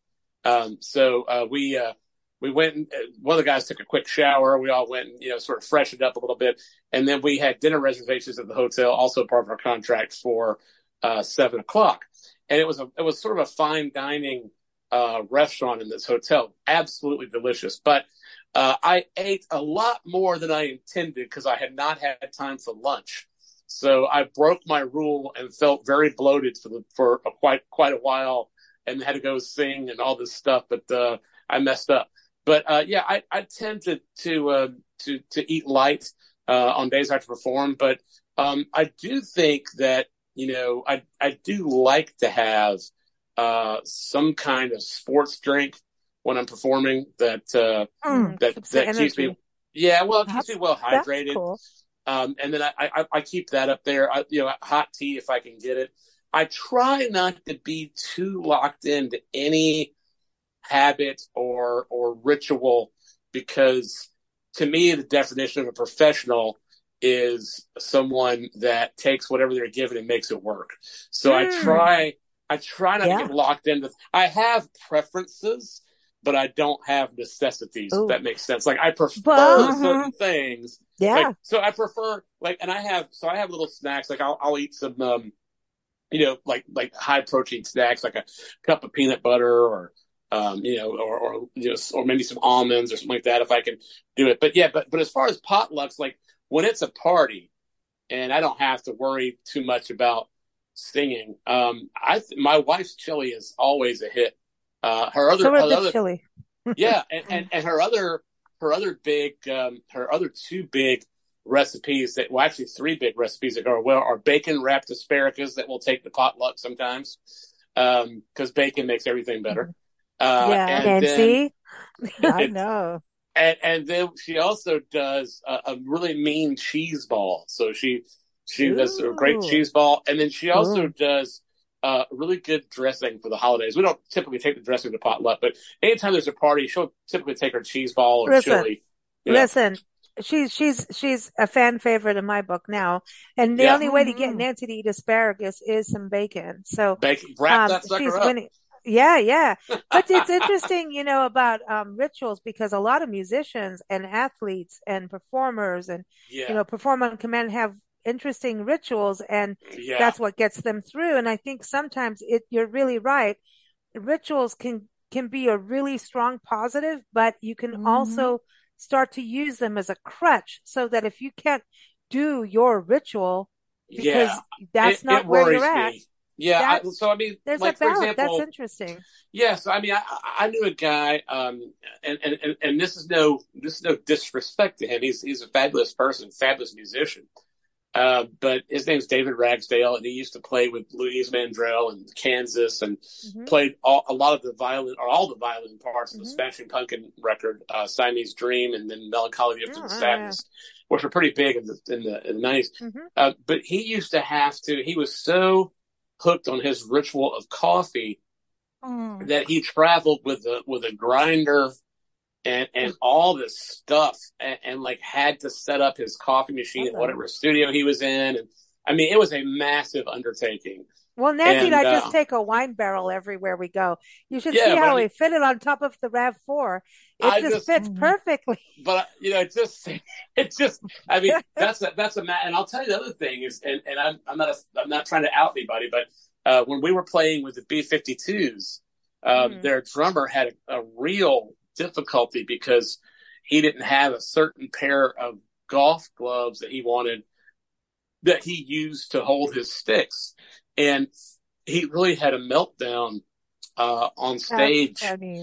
[SPEAKER 3] So we went and one of the guys took a quick shower. We all went and, sort of freshened up a little bit. And then we had dinner reservations at the hotel, also part of our contract for, 7:00. And it was sort of a fine dining, restaurant in this hotel. Absolutely delicious. But, I ate a lot more than I intended because I had not had time for lunch. So I broke my rule and felt very bloated for quite a while, and had to go sing and all this stuff. But I messed up. But I tend to eat light on days I have to perform. But I do think that I do like to have some kind of sports drink when I'm performing that keeps me, it keeps me well hydrated. Cool. And then I keep that up there. Hot tea if I can get it. I try not to be too locked into any habit or ritual, because to me, the definition of a professional is someone that takes whatever they're given and makes it work. So I try not to get locked into, I have preferences, but I don't have necessities, if that makes sense. Like I prefer certain things.
[SPEAKER 2] Yeah.
[SPEAKER 3] Like, so I prefer and I have little snacks. Like I'll eat some, like high protein snacks, like a cup of peanut butter or maybe some almonds or something like that if I can do it. But as far as potlucks, like when it's a party and I don't have to worry too much about singing, my wife's chili is always a hit. Her other
[SPEAKER 1] chili.
[SPEAKER 3] and her other her other two big recipes that, well, actually three big recipes that go well are bacon wrapped asparagus that we'll take to potluck sometimes, because bacon makes everything better.
[SPEAKER 1] And see,
[SPEAKER 2] I know.
[SPEAKER 3] And then she also does a really mean cheese ball. So she does a great cheese ball, and then she also does really good dressing for the holidays. We don't typically take the dressing to potluck, but anytime there's a party, she'll typically take her cheese ball or chili.
[SPEAKER 1] Listen, she's a fan favorite in my book now, and the only way to get Nancy to eat asparagus is some bacon. So
[SPEAKER 3] wrap that sucker
[SPEAKER 1] she's
[SPEAKER 3] up.
[SPEAKER 1] winning. Yeah. But it's interesting, about rituals, because a lot of musicians and athletes and performers and, perform on command have interesting rituals, and that's what gets them through. And I think sometimes you're really right. Rituals can be a really strong positive, but you can also start to use them as a crutch, so that if you can't do your ritual because that's not where you're at.
[SPEAKER 3] Yeah. So, I mean,
[SPEAKER 1] there's
[SPEAKER 3] like,
[SPEAKER 1] a balance.
[SPEAKER 3] For example,
[SPEAKER 1] that's interesting.
[SPEAKER 3] Yes. I mean, I knew a guy, and this is no disrespect to him. He's a fabulous person, fabulous musician. But his name's David Ragsdale, and he used to play with Louise Mandrell and Kansas, and played all the violin parts of the Smashing Pumpkin record, Siamese Dream, and then Melancholy Gift and Sadness, which were pretty big in the 90s. But he used to he was so hooked on his ritual of coffee that he traveled with a grinder and all this stuff, and like had to set up his coffee machine at whatever studio he was in. And I mean, it was a massive undertaking.
[SPEAKER 1] Well, Nancy and I just take a wine barrel everywhere we go. You should see how we fit it on top of the RAV4. It just fits perfectly.
[SPEAKER 3] But it just. I mean, that's a. And I'll tell you the other thing is, and I'm not trying to out anybody, but when we were playing with the B-52s, their drummer had a real difficulty because he didn't have a certain pair of golf gloves that he wanted, that he used to hold his sticks. And he really had a meltdown on stage,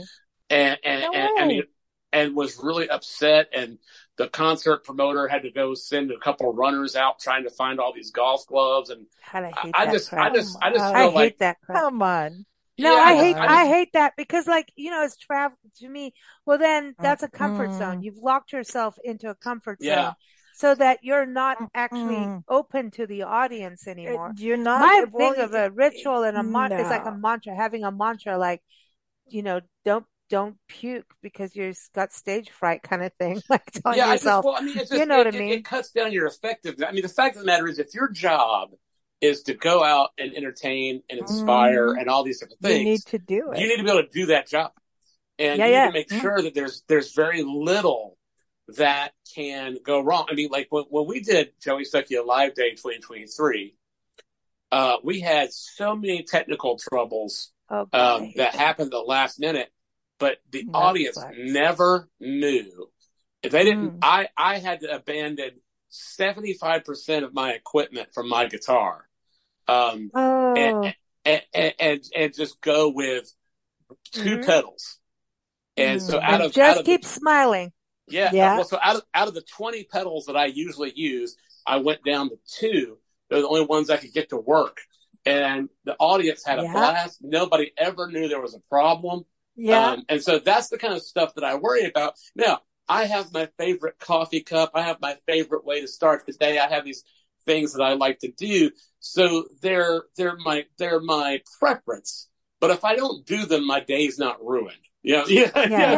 [SPEAKER 3] and was really upset. And the concert promoter had to go send a couple of runners out trying to find all these golf gloves. And I just feel like
[SPEAKER 1] that crap.
[SPEAKER 2] Come on.
[SPEAKER 1] No, I hate that, because it's travel to me. Well, then that's a comfort zone. You've locked yourself into a comfort zone, so that you're not actually open to the audience anymore.
[SPEAKER 2] You're not.
[SPEAKER 1] My thing of a ritual and a mantra is like a mantra. Having a mantra, like, don't puke because you've got stage fright, kind of thing. Like telling yourself, you know what I mean?
[SPEAKER 3] It cuts down your effectiveness. I mean, the fact of the matter is, if your job is to go out and entertain and inspire and all these different things,
[SPEAKER 2] you need to do it.
[SPEAKER 3] You need to be able to do that job, and you need to make sure that there's very little that can go wrong. I mean, like when we did Joey Stuckey Live Day 2023, we had so many technical troubles that happened at the last minute, but the audience never knew. If they didn't, I had to abandon 75% of my equipment from my guitar, and just go with two pedals. And so
[SPEAKER 1] keep smiling.
[SPEAKER 3] Yeah. Well, so out of the 20 pedals that I usually use, I went down to 2. They're the only ones I could get to work. And the audience had a blast. Nobody ever knew there was a problem. And so that's the kind of stuff that I worry about. Now, I have my favorite coffee cup. I have my favorite way to start the day. I have these things that I like to do. So they're my preference. But if I don't do them, my day's not ruined. Well, with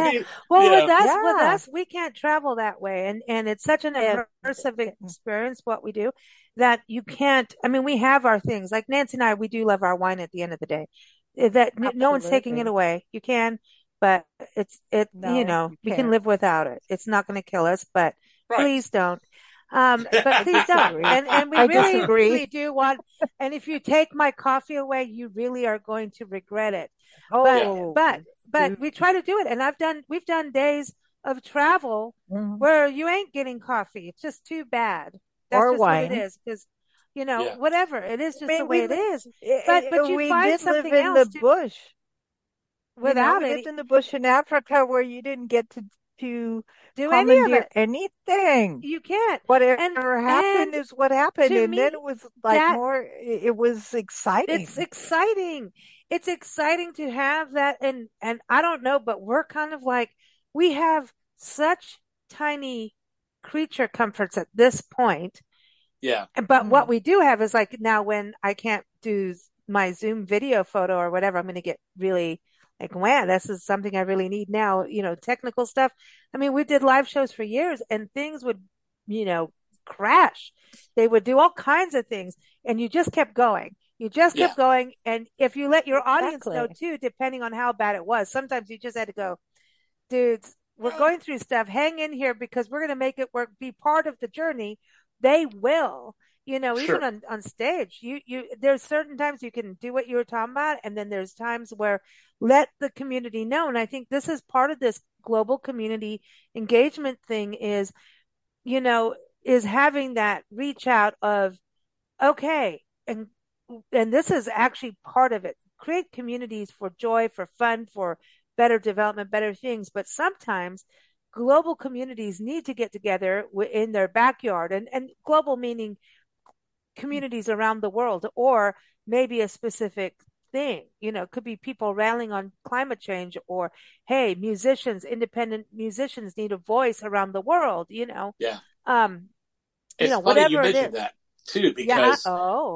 [SPEAKER 3] us, we can't travel that way, and it's such an immersive experience what we do that you can't. I mean, we have our things like Nancy and I. We do love our wine at the end of the day. That no one's taking it away. You can, but we can live without it. It's not going to kill us, but please don't. But please don't. And we really do want. And if you take my coffee away, you really are going to regret it. But we try to do it, and we've done days of travel where you ain't getting coffee. It's just too bad. That's just wine. What it is, because whatever it is, just the way it is. But you find something else
[SPEAKER 2] in the bush
[SPEAKER 1] without
[SPEAKER 2] it. We lived in the bush in Africa where you didn't get to to
[SPEAKER 1] do
[SPEAKER 2] commandeer anything.
[SPEAKER 1] You can't.
[SPEAKER 2] Whatever happened is what happened. And then it was like it was exciting.
[SPEAKER 1] It's exciting. It's exciting to have that. And I don't know, but we're kind of like, we have such tiny creature comforts at this point.
[SPEAKER 3] Yeah.
[SPEAKER 1] But what we do have is like now when I can't do my Zoom video photo or whatever, I'm going to get really like, wow, this is something I really need now, technical stuff. I mean, we did live shows for years and things would, crash. They would do all kinds of things and you just kept going. You just kept going. And if you let your audience know too, depending on how bad it was, sometimes you just had to go, dudes, we're going through stuff. Hang in here because we're going to make it work, be part of the journey. They will, even on stage, there's certain times you can do what you were talking about. And then there's times where let the community know. And I think this is part of this global community engagement thing is having that reach out of, okay. And this is actually part of it. Create communities for joy, for fun, for better development, better things. But sometimes global communities need to get together in their backyard and global meaning communities around the world or maybe a specific thing, could be people rallying on climate change or, hey, independent musicians need a voice around the world,
[SPEAKER 3] Yeah.
[SPEAKER 1] It's
[SPEAKER 3] funny
[SPEAKER 1] whatever
[SPEAKER 3] you mentioned that too, because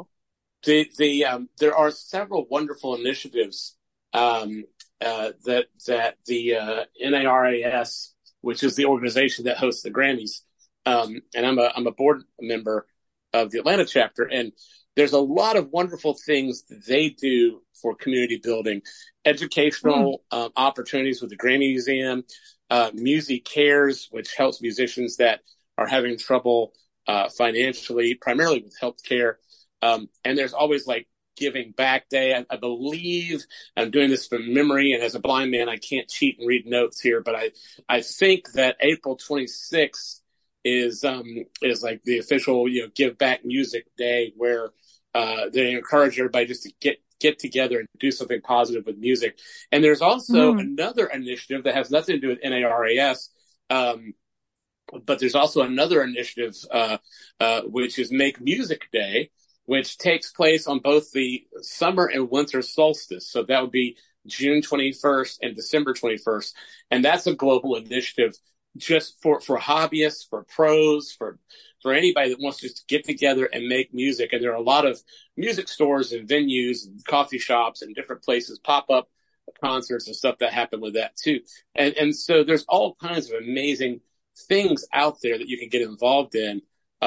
[SPEAKER 3] there are several wonderful initiatives, that the NARAS, which is the organization that hosts the Grammys. And I'm a board member of the Atlanta chapter, and there's a lot of wonderful things that they do for community building, educational opportunities with the Grammy Museum, Music Cares, which helps musicians that are having trouble financially, primarily with healthcare. And there's always like Giving Back Day. I believe I'm doing this from memory, and as a blind man, I can't cheat and read notes here, but I think that April 26th is like the official, Give Back Music Day, where they encourage everybody just to get together and do something positive with music. And there's also another initiative that has nothing to do with NARAS, but there's also another initiative, which is Make Music Day, which takes place on both the summer and winter solstice. So that would be June 21st and December 21st. And that's a global initiative just for hobbyists, for pros, for anybody that wants to just get together and make music. And there are a lot of music stores and venues and coffee shops and different places, pop-up concerts and stuff that happen with that too. And so there's all kinds of amazing things out there that you can get involved in,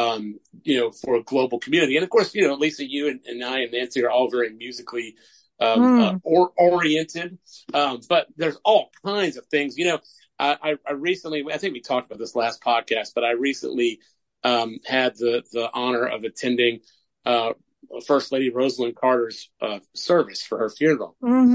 [SPEAKER 3] for a global community. And of course, Lisa, you and I and Nancy are all very musically oriented. But there's all kinds of things. I recently, I think we talked about this last podcast, but I recently had the honor of attending First Lady Rosalynn Carter's service for her funeral.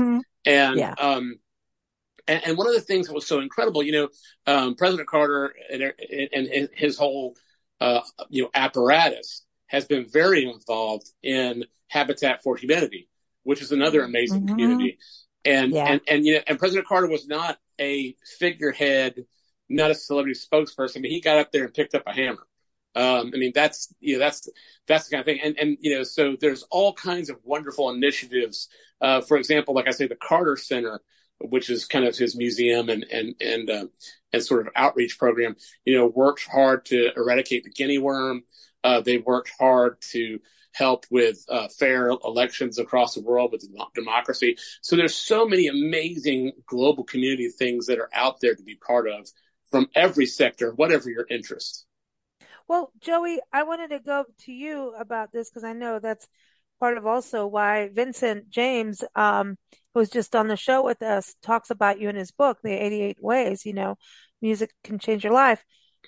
[SPEAKER 3] And and one of the things that was so incredible, President Carter and his whole apparatus has been very involved in Habitat for Humanity, which is another amazing community. And President Carter was not a figurehead, not a celebrity spokesperson, but he got up there and picked up a hammer. That's the kind of thing. And so there's all kinds of wonderful initiatives. For example, like I say, the Carter Center, which is kind of his museum and sort of outreach program, worked hard to eradicate the guinea worm. They worked hard to help with fair elections across the world with democracy. So there's so many amazing global community things that are out there to be part of from every sector, whatever your interest.
[SPEAKER 1] Well, Joey, I wanted to go to you about this because I know that's part of also why Vincent James, who was just on the show with us, talks about you in his book, The 88 Ways, music can change your life.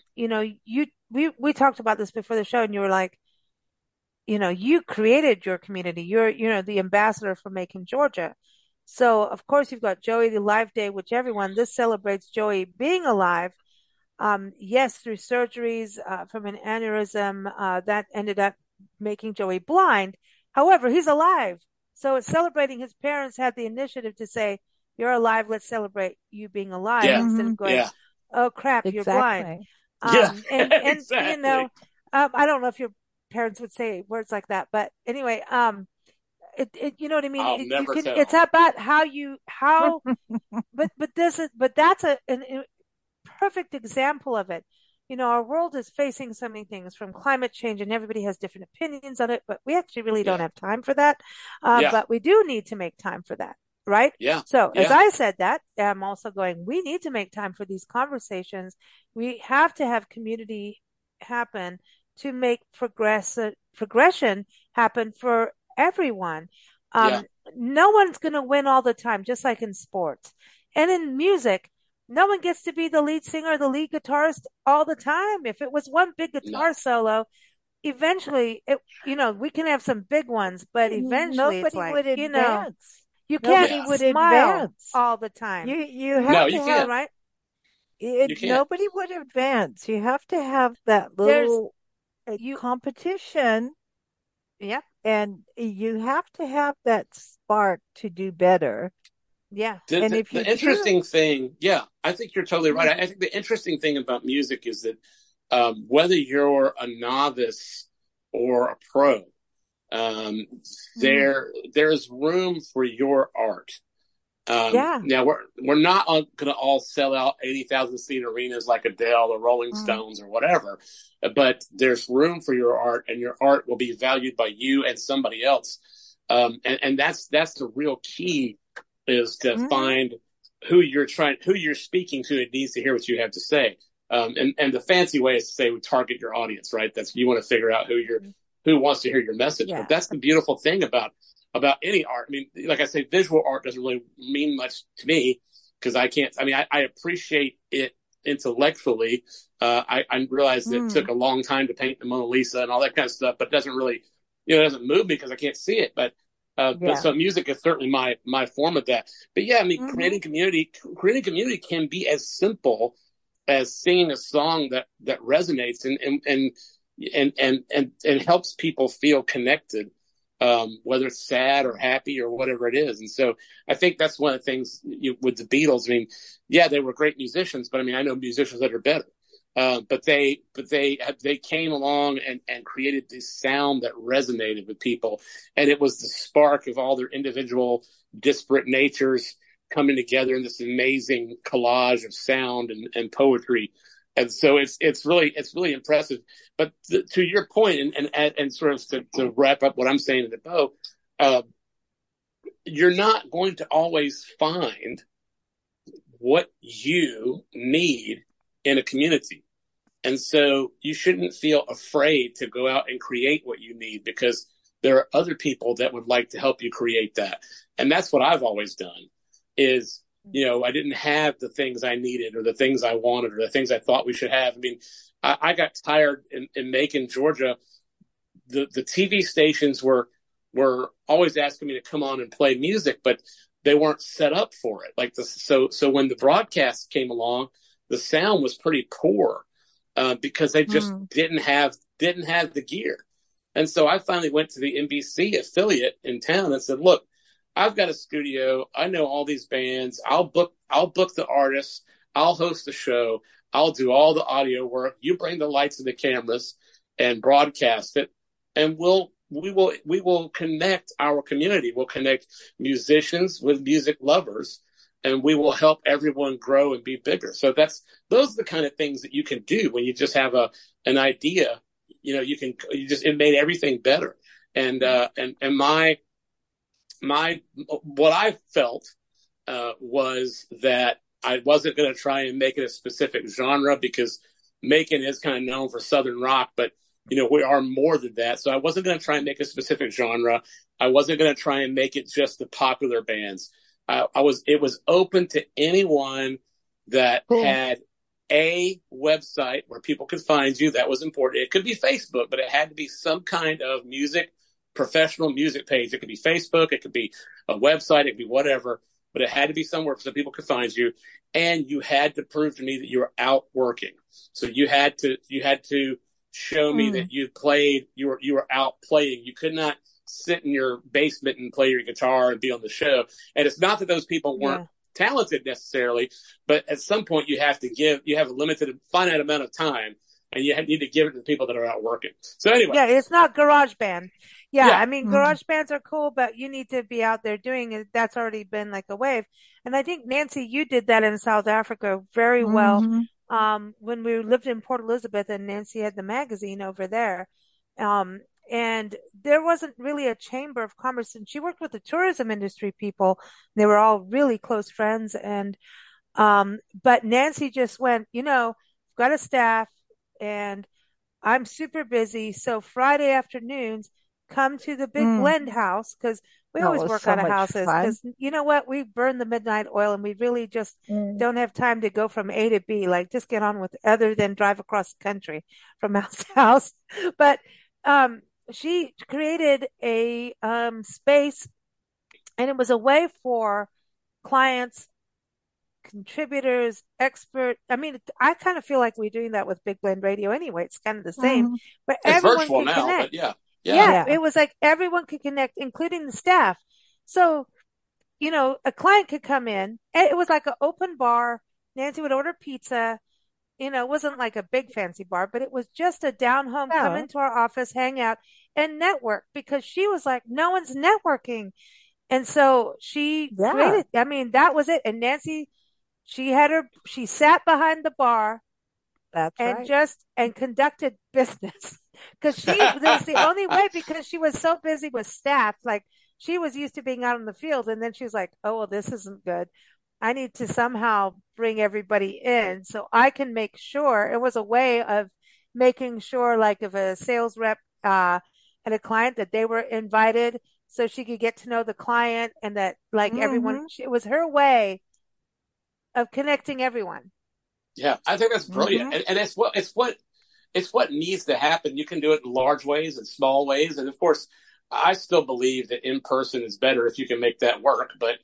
[SPEAKER 1] We talked about this before the show and you were like, you created your community. You're, the ambassador for Macon, Georgia. So of course you've got Joey, the Live Day, which this celebrates Joey being alive. Yes, through surgeries, from an aneurysm, that ended up making Joey blind. However, he's alive. So it's celebrating his parents had the initiative to say, you're alive. Let's celebrate you being alive instead of going, oh crap, you're blind.
[SPEAKER 3] Yeah,
[SPEAKER 1] and
[SPEAKER 3] exactly.
[SPEAKER 1] you know, I don't know if your parents would say words like that, but anyway, you know what I mean?
[SPEAKER 3] I'll never tell.
[SPEAKER 1] It's about but that's a perfect example of it. You know, our world is facing so many things from climate change, and everybody has different opinions on it, but we actually really don't have time for that. But we do need to make time for that, right?
[SPEAKER 3] Yeah.
[SPEAKER 1] So as I said that, I'm also going, we need to make time for these conversations. We have to have community happen to make progression happen for everyone. No one's going to win all the time, just like in sports. And in music, no one gets to be the lead singer or the lead guitarist all the time. If it was one big guitar solo, eventually, we can have some big ones, but eventually it's like,
[SPEAKER 2] would advance.
[SPEAKER 1] You can't smile all the time.
[SPEAKER 2] You have to have,
[SPEAKER 1] right?
[SPEAKER 2] Nobody would advance. You have to have that little competition.
[SPEAKER 1] Yeah.
[SPEAKER 2] And you have to have that spark to do better.
[SPEAKER 1] Yeah.
[SPEAKER 3] The interesting thing, I think you're totally right. I think the interesting thing about music is that whether you're a novice or a pro, there's room for your art. Now we're not going to all sell out 80,000 seat arenas like Adele or Rolling Stones or whatever, but there's room for your art, and your art will be valued by you and somebody else. And that's the real key, is to find who you're speaking to and needs to hear what you have to say. And the fancy way is to say, we target your audience, right? You want to figure out who wants to hear your message. But that's the beautiful thing about any art. I mean, like I say, visual art doesn't really mean much to me, because I appreciate it intellectually. I realize that it took a long time to paint the Mona Lisa and all that kind of stuff, but it doesn't really, it doesn't move me because I can't see it. But so music is certainly my form of that. But creating community can be as simple as singing a song that resonates and helps people feel connected, whether it's sad or happy or whatever it is. And so I think that's one of the things with the Beatles. I mean, they were great musicians, but I know musicians that are better. But they came along and created this sound that resonated with people. And it was the spark of all their individual disparate natures coming together in this amazing collage of sound and poetry. And so it's really impressive. But to your point, and sort of to wrap up what I'm saying in the bow, you're not going to always find what you need in a community. And so you shouldn't feel afraid to go out and create what you need, because there are other people that would like to help you create that. And that's what I've always done is, I didn't have the things I needed or the things I wanted or the things I thought we should have. I mean, I got tired in Macon, Georgia. The TV stations were always asking me to come on and play music, but they weren't set up for it. So when the broadcast came along, the sound was pretty poor, because they just didn't have the gear. And so I finally went to the NBC affiliate in town and said, look, I've got a studio. I know all these bands. I'll book the artists. I'll host the show. I'll do all the audio work. You bring the lights and the cameras and broadcast it. And we will connect our community. We'll connect musicians with music lovers, and we will help everyone grow and be bigger. So those are the kind of things that you can do when you just have an idea. It made everything better. And what I felt was that I wasn't going to try and make it a specific genre, because Macon is kind of known for Southern rock, but we are more than that. So I wasn't going to try and make a specific genre. I wasn't going to try and make it just the popular bands. It was open to anyone that had a website where people could find you. That was important. It could be Facebook, but it had to be some kind of professional music page. It could be Facebook. It could be a website. It could be whatever, but it had to be somewhere so people could find you. And you had to prove to me that you were out working. So you had to show me that you were out playing. You could not sit in your basement and play your guitar and be on the show. And it's not that those people weren't talented necessarily, but at some point you have a limited, finite amount of time, and you need to give it to the people that are out working. So anyway.
[SPEAKER 1] Yeah, it's not GarageBand. Yeah, I mean, garage bands are cool, but you need to be out there doing it. That's already been like a wave. And I think, Nancy, you did that in South Africa very well. When we lived in Port Elizabeth and Nancy had the magazine over there. And there wasn't really a chamber of commerce, and she worked with the tourism industry people. They were all really close friends. And, but Nancy just went, got a staff and I'm super busy. So Friday afternoons, come to the Big Blend house, because we always work out of houses, because you know what? We burn the midnight oil and we really just don't have time to go from A to B, like just get on with other than drive across the country from house to house. But, she created a, space, and it was a way for clients, contributors, expert. I mean, I kind of feel like we're doing that with Big Blend Radio anyway. It's kind of the same, but
[SPEAKER 3] it's
[SPEAKER 1] everyone
[SPEAKER 3] virtual
[SPEAKER 1] could
[SPEAKER 3] now,
[SPEAKER 1] connect.
[SPEAKER 3] But
[SPEAKER 1] yeah, it was like everyone could connect, including the staff. So, a client could come in, and it was like an open bar. Nancy would order pizza. It wasn't like a big fancy bar, but it was just a down home, come into our office, hang out and network, because she was like, no one's networking. And so she created, I mean, that was it. And Nancy, she sat behind the bar.
[SPEAKER 2] That's
[SPEAKER 1] and
[SPEAKER 2] right.
[SPEAKER 1] and conducted business, because that was the only way, because she was so busy with staff. Like, she was used to being out in the field, and then she was like, oh, well, this isn't good. I need to somehow bring everybody in so I can make sure. It was a way of making sure, like, if a sales rep had a client, that they were invited so she could get to know the client, and that, like, everyone, it was her way of connecting everyone.
[SPEAKER 3] Yeah, I think that's brilliant. And it's what needs to happen. You can do it in large ways and small ways. And of course, I still believe that in person is better if you can make that work. But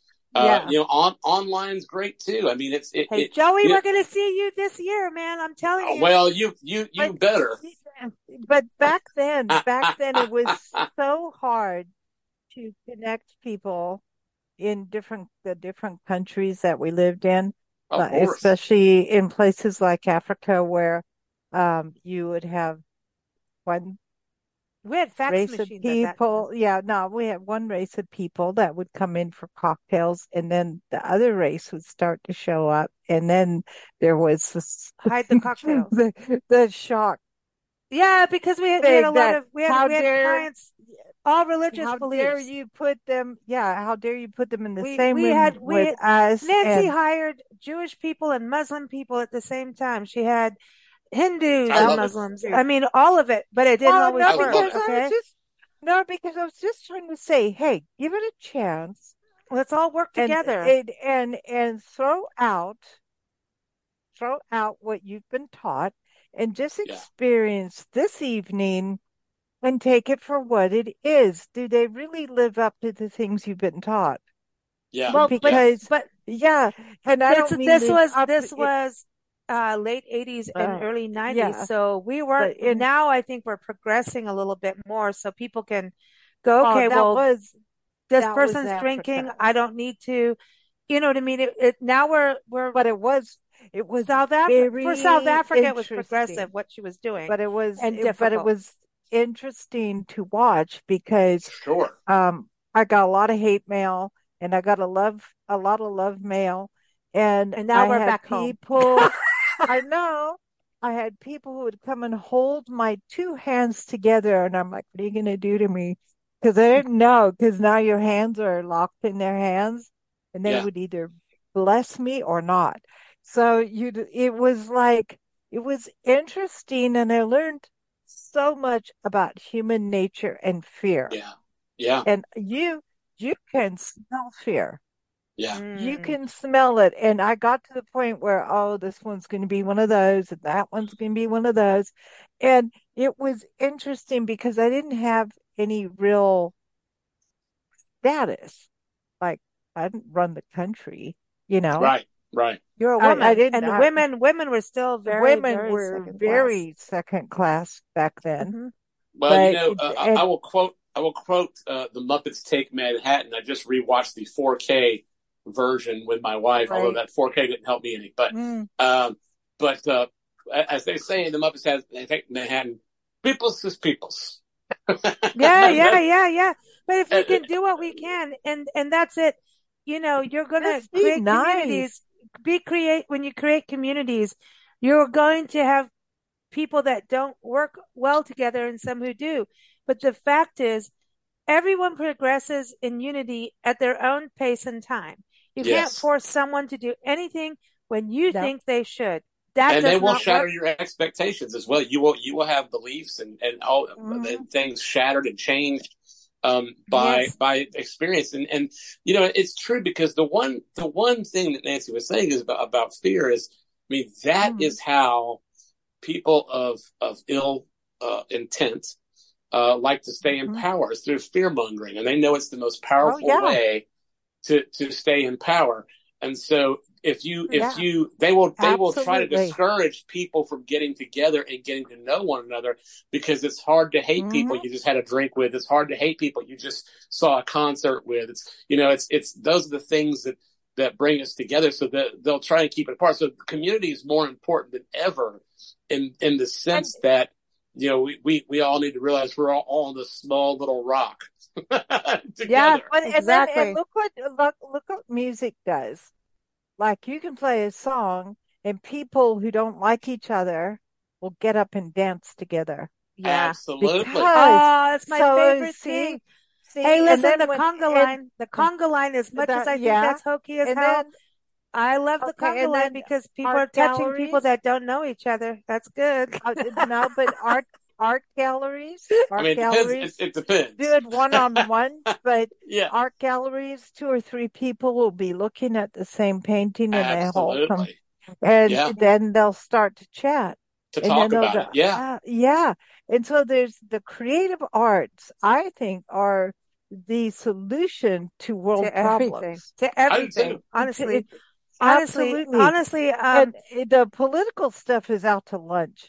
[SPEAKER 3] online's great too. I mean,
[SPEAKER 1] Hey, Joey, we're going to see you this year, man. I'm telling you.
[SPEAKER 3] Well, you better.
[SPEAKER 2] But back then it was so hard to connect people in the different countries that we lived in, especially in places like Africa, where you would have one
[SPEAKER 1] We had fax
[SPEAKER 2] race of
[SPEAKER 1] machines
[SPEAKER 2] people. Yeah, no, we had one race of people that would come in for cocktails, and then the other race would start to show up, and then there was this
[SPEAKER 1] hide the cocktails.
[SPEAKER 2] the shock.
[SPEAKER 1] Yeah, because we had a lot of we had clients, all religious beliefs.
[SPEAKER 2] How dare you put them? Yeah, how dare you put them in the same room with us?
[SPEAKER 1] Nancy hired Jewish people and Muslim people at the same time. She had Hindus and Muslims. I mean, all of it, but it didn't always work.
[SPEAKER 2] Because I was just trying to say, hey, give it a chance.
[SPEAKER 1] Let's all work together
[SPEAKER 2] and throw out what you've been taught, and just experience this evening and take it for what it is. Do they really live up to the things you've been taught?
[SPEAKER 3] Yeah.
[SPEAKER 2] Well, because and I don't mean
[SPEAKER 1] this was late 80s and early 90s.
[SPEAKER 2] Yeah.
[SPEAKER 1] So we weren't, now I think we're progressing a little bit more, so people can go, okay, this person's drinking. I don't need to, you know what I mean? But
[SPEAKER 2] it was
[SPEAKER 1] South Africa. For South Africa, it was progressive what she was doing.
[SPEAKER 2] But it was interesting to watch, because I got a lot of hate mail, and I got a lot of love mail, and
[SPEAKER 1] now we're back home.
[SPEAKER 2] I know. I had people who would come and hold my two hands together, and I'm like, what are you going to do to me? Because I didn't know, because now your hands are locked in their hands, and they would either bless me or not. So it was interesting, and I learned so much about human nature and fear.
[SPEAKER 3] Yeah. Yeah.
[SPEAKER 2] And you can smell fear.
[SPEAKER 3] Yeah.
[SPEAKER 2] You can smell it. And I got to the point where, this one's going to be one of those, and that one's going to be one of those. And it was interesting because I didn't have any real status. Like, I didn't run the country,
[SPEAKER 3] Right.
[SPEAKER 1] You're a woman. Women were still very
[SPEAKER 2] second class back then.
[SPEAKER 3] Well, I will quote the Muppets Take Manhattan. I just rewatched the 4K version with my wife,
[SPEAKER 2] Right.
[SPEAKER 3] although that 4K didn't help me any. But as they say in the Muppets Manhattan, peoples is peoples.
[SPEAKER 1] Yeah. But if we can do what we can, and that's it, you're going to create communities. When you create communities, you're going to have people that don't work well together and some who do. But the fact is, everyone progresses in unity at their own pace and time. You can't force someone to do anything when you think they should.
[SPEAKER 3] And they will shatter your expectations as well. You will have beliefs and all and things shattered and changed by experience. And it's true, because the one thing that Nancy was saying is about fear is, that is how people of ill intent like to stay in power, is through fear mongering, and they know it's the most powerful way to stay in power. And so they will try to discourage people from getting together and getting to know one another, because it's hard to hate people you just had a drink with. It's hard to hate people you just saw a concert with. It's those are the things that bring us together, so that they'll try and keep it apart. So community is more important than ever in the sense that, we all need to realize we're all on this small little rock together.
[SPEAKER 2] Yeah, exactly. And look what music does. Like, you can play a song and people who don't like each other will get up and dance together.
[SPEAKER 1] Yeah,
[SPEAKER 3] absolutely.
[SPEAKER 1] That's my favorite thing. Hey, listen, the conga line, as much as I think that's hokey as hell, I love the conga line because people are touching people that don't know each other. That's good.
[SPEAKER 2] No, but art galleries.
[SPEAKER 3] It depends.
[SPEAKER 2] Do it one-on-one, but art galleries, 2 or 3 people will be looking at the same painting, and then they'll start to chat.
[SPEAKER 3] To talk about it.
[SPEAKER 2] And so there's the creative arts, I think, are the solution to world problems.
[SPEAKER 1] To everything. Honestly.
[SPEAKER 2] And the political stuff is out to lunch.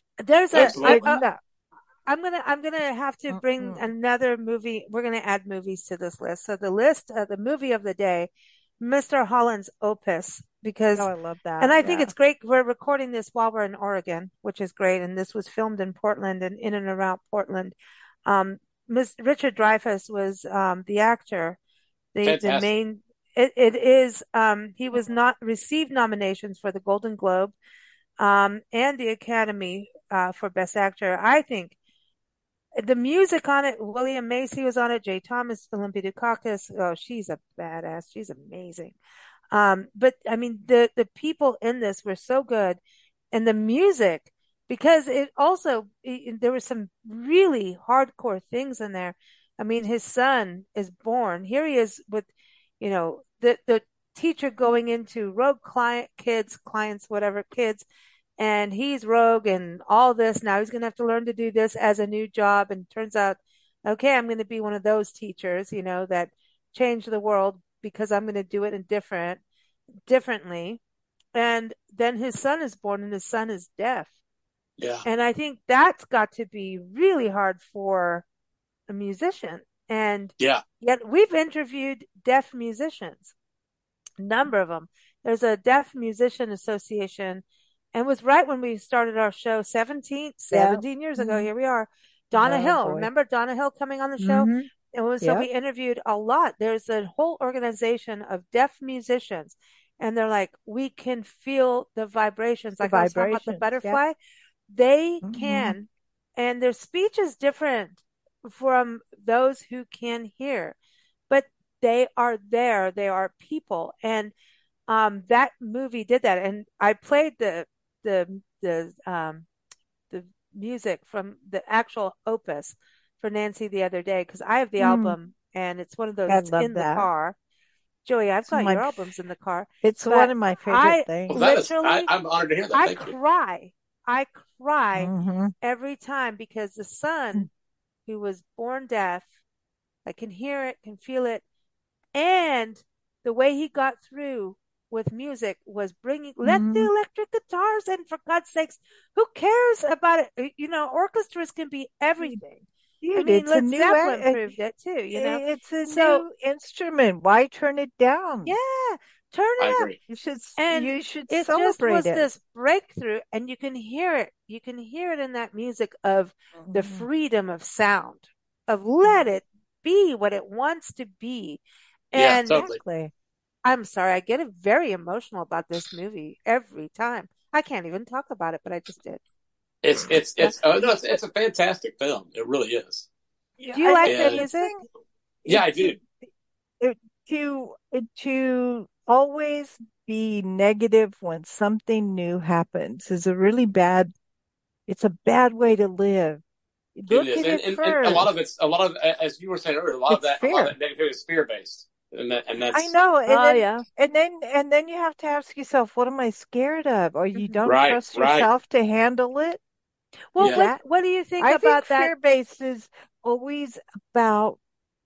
[SPEAKER 1] I'm gonna have to bring another movie. We're gonna add movies to this list. So the movie of the day, Mr. Holland's Opus, because
[SPEAKER 2] I love that.
[SPEAKER 1] And I think it's great. We're recording this while we're in Oregon, which is great. And this was filmed in Portland and in and around Portland. Richard Dreyfuss was the actor, the main. It is. He was not received nominations for the Golden Globe, and the Academy for Best Actor. I think the music on it. William Macy was on it. Jay Thomas, Olympia Dukakis. Oh, she's a badass. She's amazing. But I mean, the people in this were so good, and the music, because there were some really hardcore things in there. I mean, his son is born. Here he is with, the teacher going into rogue kids, and he's rogue and all this. Now he's going to have to learn to do this as a new job. And turns out, okay, I'm going to be one of those teachers, that change the world because I'm going to do it differently. And then his son is born, and his son is deaf.
[SPEAKER 3] Yeah.
[SPEAKER 1] And I think that's got to be really hard for a musician. And yet we've interviewed deaf musicians, a number of them. There's a Deaf Musician Association, and it was right when we started our show 17 years ago. Here we are. Donna Hill. Boy. Remember Donna Hill coming on the show? So we interviewed a lot. There's a whole organization of deaf musicians, and they're like, we can feel the vibrations. Like I was talking about the butterfly. They can, and their speech is different from those who can hear, but they are there. They are people. And that movie did that. And I played the music from the actual opus for Nancy the other day, because I have the album, and it's one of those that's in the car. Joey, I've got your albums in the car.
[SPEAKER 2] It's one of my favorite things.
[SPEAKER 1] Literally,
[SPEAKER 3] I'm honored to hear that.
[SPEAKER 1] I cry every time, because the son who was born deaf, I can hear it, can feel it. And the way he got through with music was bringing, let the electric guitars in, for God's sakes. Who cares about it? Orchestras can be everything.
[SPEAKER 2] Dude, I mean, Led Zeppelin
[SPEAKER 1] proved it too,
[SPEAKER 2] It's a new instrument. Why turn it down?
[SPEAKER 1] Yeah. Turn
[SPEAKER 3] I
[SPEAKER 1] it up.
[SPEAKER 3] agree.
[SPEAKER 2] You should
[SPEAKER 1] it
[SPEAKER 2] celebrate
[SPEAKER 1] just was
[SPEAKER 2] it.
[SPEAKER 1] this breakthrough, and you can hear it. You can hear it in that music of the freedom of sound, of let it be what it wants to be. And
[SPEAKER 3] yeah, totally.
[SPEAKER 1] I'm sorry, I get very emotional about this movie every time. I can't even talk about it, but I just did.
[SPEAKER 3] It's a fantastic film. It really is.
[SPEAKER 1] Do you like the music?
[SPEAKER 3] Yeah, I do.
[SPEAKER 2] To always be negative when something new happens is it's a bad way to live. Look
[SPEAKER 3] it is.
[SPEAKER 2] at it first.
[SPEAKER 3] And a lot of, as you were saying earlier, a lot of that negativity is fear based. And that's,
[SPEAKER 2] I know.
[SPEAKER 1] yeah.
[SPEAKER 2] And then you have to ask yourself, what am I scared of? Or you don't
[SPEAKER 3] right,
[SPEAKER 2] trust yourself to handle it.
[SPEAKER 1] Well, what do you think about that?
[SPEAKER 2] Fear based is always about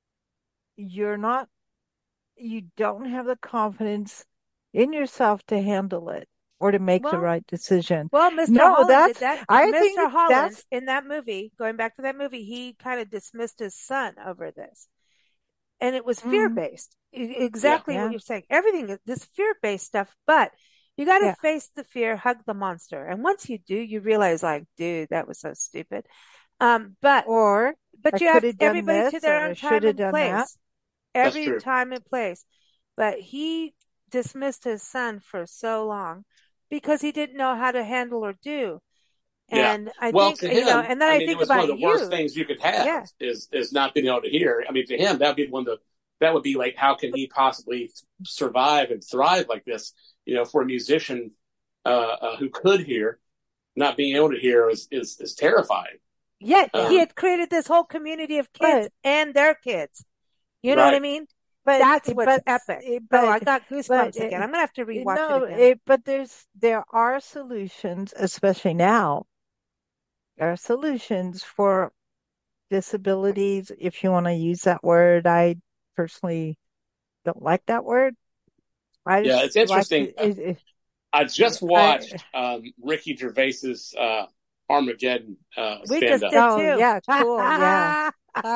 [SPEAKER 2] you don't have the confidence in yourself to handle it or to make the right decision.
[SPEAKER 1] Well, Mr. Holland did that. Mr. Holland in that movie, going back to that movie, he kind of dismissed his son over this. And it was fear-based. Exactly what you're saying. Everything is this fear-based stuff, but you got to face the fear, hug the monster. And once you do, you realize like, dude, that was so stupid. But you have everybody to their own time and place. Every time and place. But he dismissed his son for so long because he didn't know how to handle or do. And I think,
[SPEAKER 3] to him,
[SPEAKER 1] and then I think about
[SPEAKER 3] one of the worst things you could have is not being able to hear. I mean, to him, that would be like, how can he possibly survive and thrive like this? For a musician who could hear, not being able to hear is terrifying.
[SPEAKER 1] Yet he had created this whole community of kids and their kids. You know what I mean? That's what's epic. I got goosebumps again. I'm gonna have to rewatch it again.
[SPEAKER 2] But there are solutions, especially now. There are solutions for disabilities, if you want to use that word. I personally don't like that word.
[SPEAKER 3] It's interesting. I just watched Ricky Gervais's Armageddon
[SPEAKER 1] we just did too.
[SPEAKER 2] Yeah, cool. Yeah.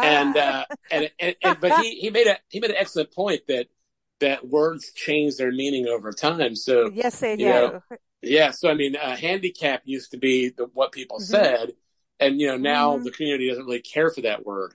[SPEAKER 3] But he made an excellent point that words change their meaning over time. So
[SPEAKER 1] yes, they do.
[SPEAKER 3] So I mean, handicap used to be what people said, and now the community doesn't really care for that word.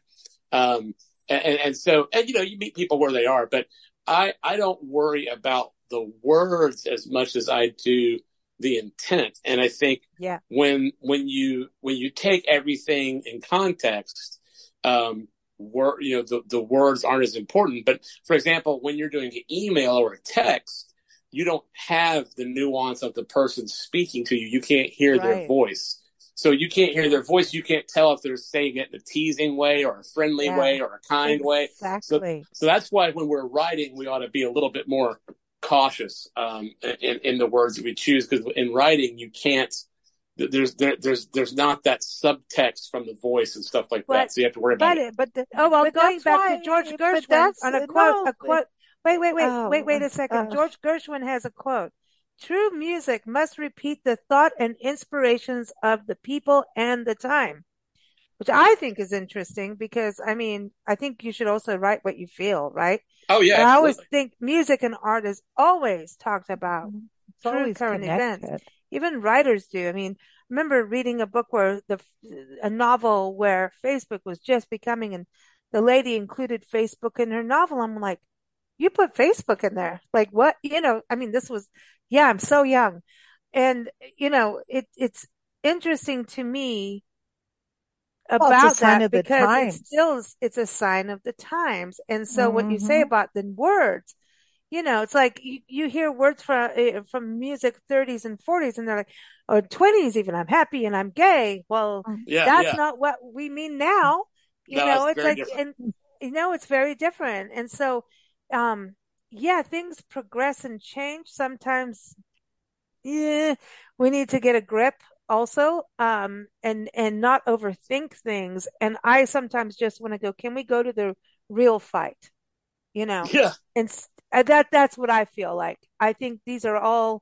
[SPEAKER 3] So you meet people where they are, but I don't worry about the words as much as I do the intent. And I think when you take everything in context, the words aren't as important. But for example, when you're doing an email or a text, you don't have the nuance of the person speaking to you. You can't hear their voice. So you can't hear their voice. You can't tell if they're saying it in a teasing way or a friendly way or a kind way.
[SPEAKER 2] Exactly.
[SPEAKER 3] So that's why when we're writing, we ought to be a little bit more cautious in the words that we choose, because in writing you can't. There's not that subtext from the voice and stuff like that, so you have to worry about it.
[SPEAKER 1] Going back to George Gershwin on a quote. Wait a second. George Gershwin has a quote. True music must repeat the thought and inspirations of the people and the time, which I think is interesting because, I mean, I think you should also write what you feel, right?
[SPEAKER 3] Oh, yeah.
[SPEAKER 1] I always think music and art is always talked about through current events. Even writers do. I mean, I remember reading a book where a novel where Facebook was just becoming, and the lady included Facebook in her novel. I'm like, you put Facebook in there? Like what? I mean, this was, I'm so young. And, it's interesting to me about that because it's a sign of the times. And so what you say about the words, it's like you hear words from music 30s and 40s and they're like, or 20s even, I'm happy and I'm gay. Well, that's not what we mean now. It's like, different. And it's very different. And so, things progress and change. Sometimes, we need to get a grip also, and not overthink things. And I sometimes just want to go, can we go to the real fight?
[SPEAKER 3] Yeah.
[SPEAKER 1] And that's what I feel like. I think these are all,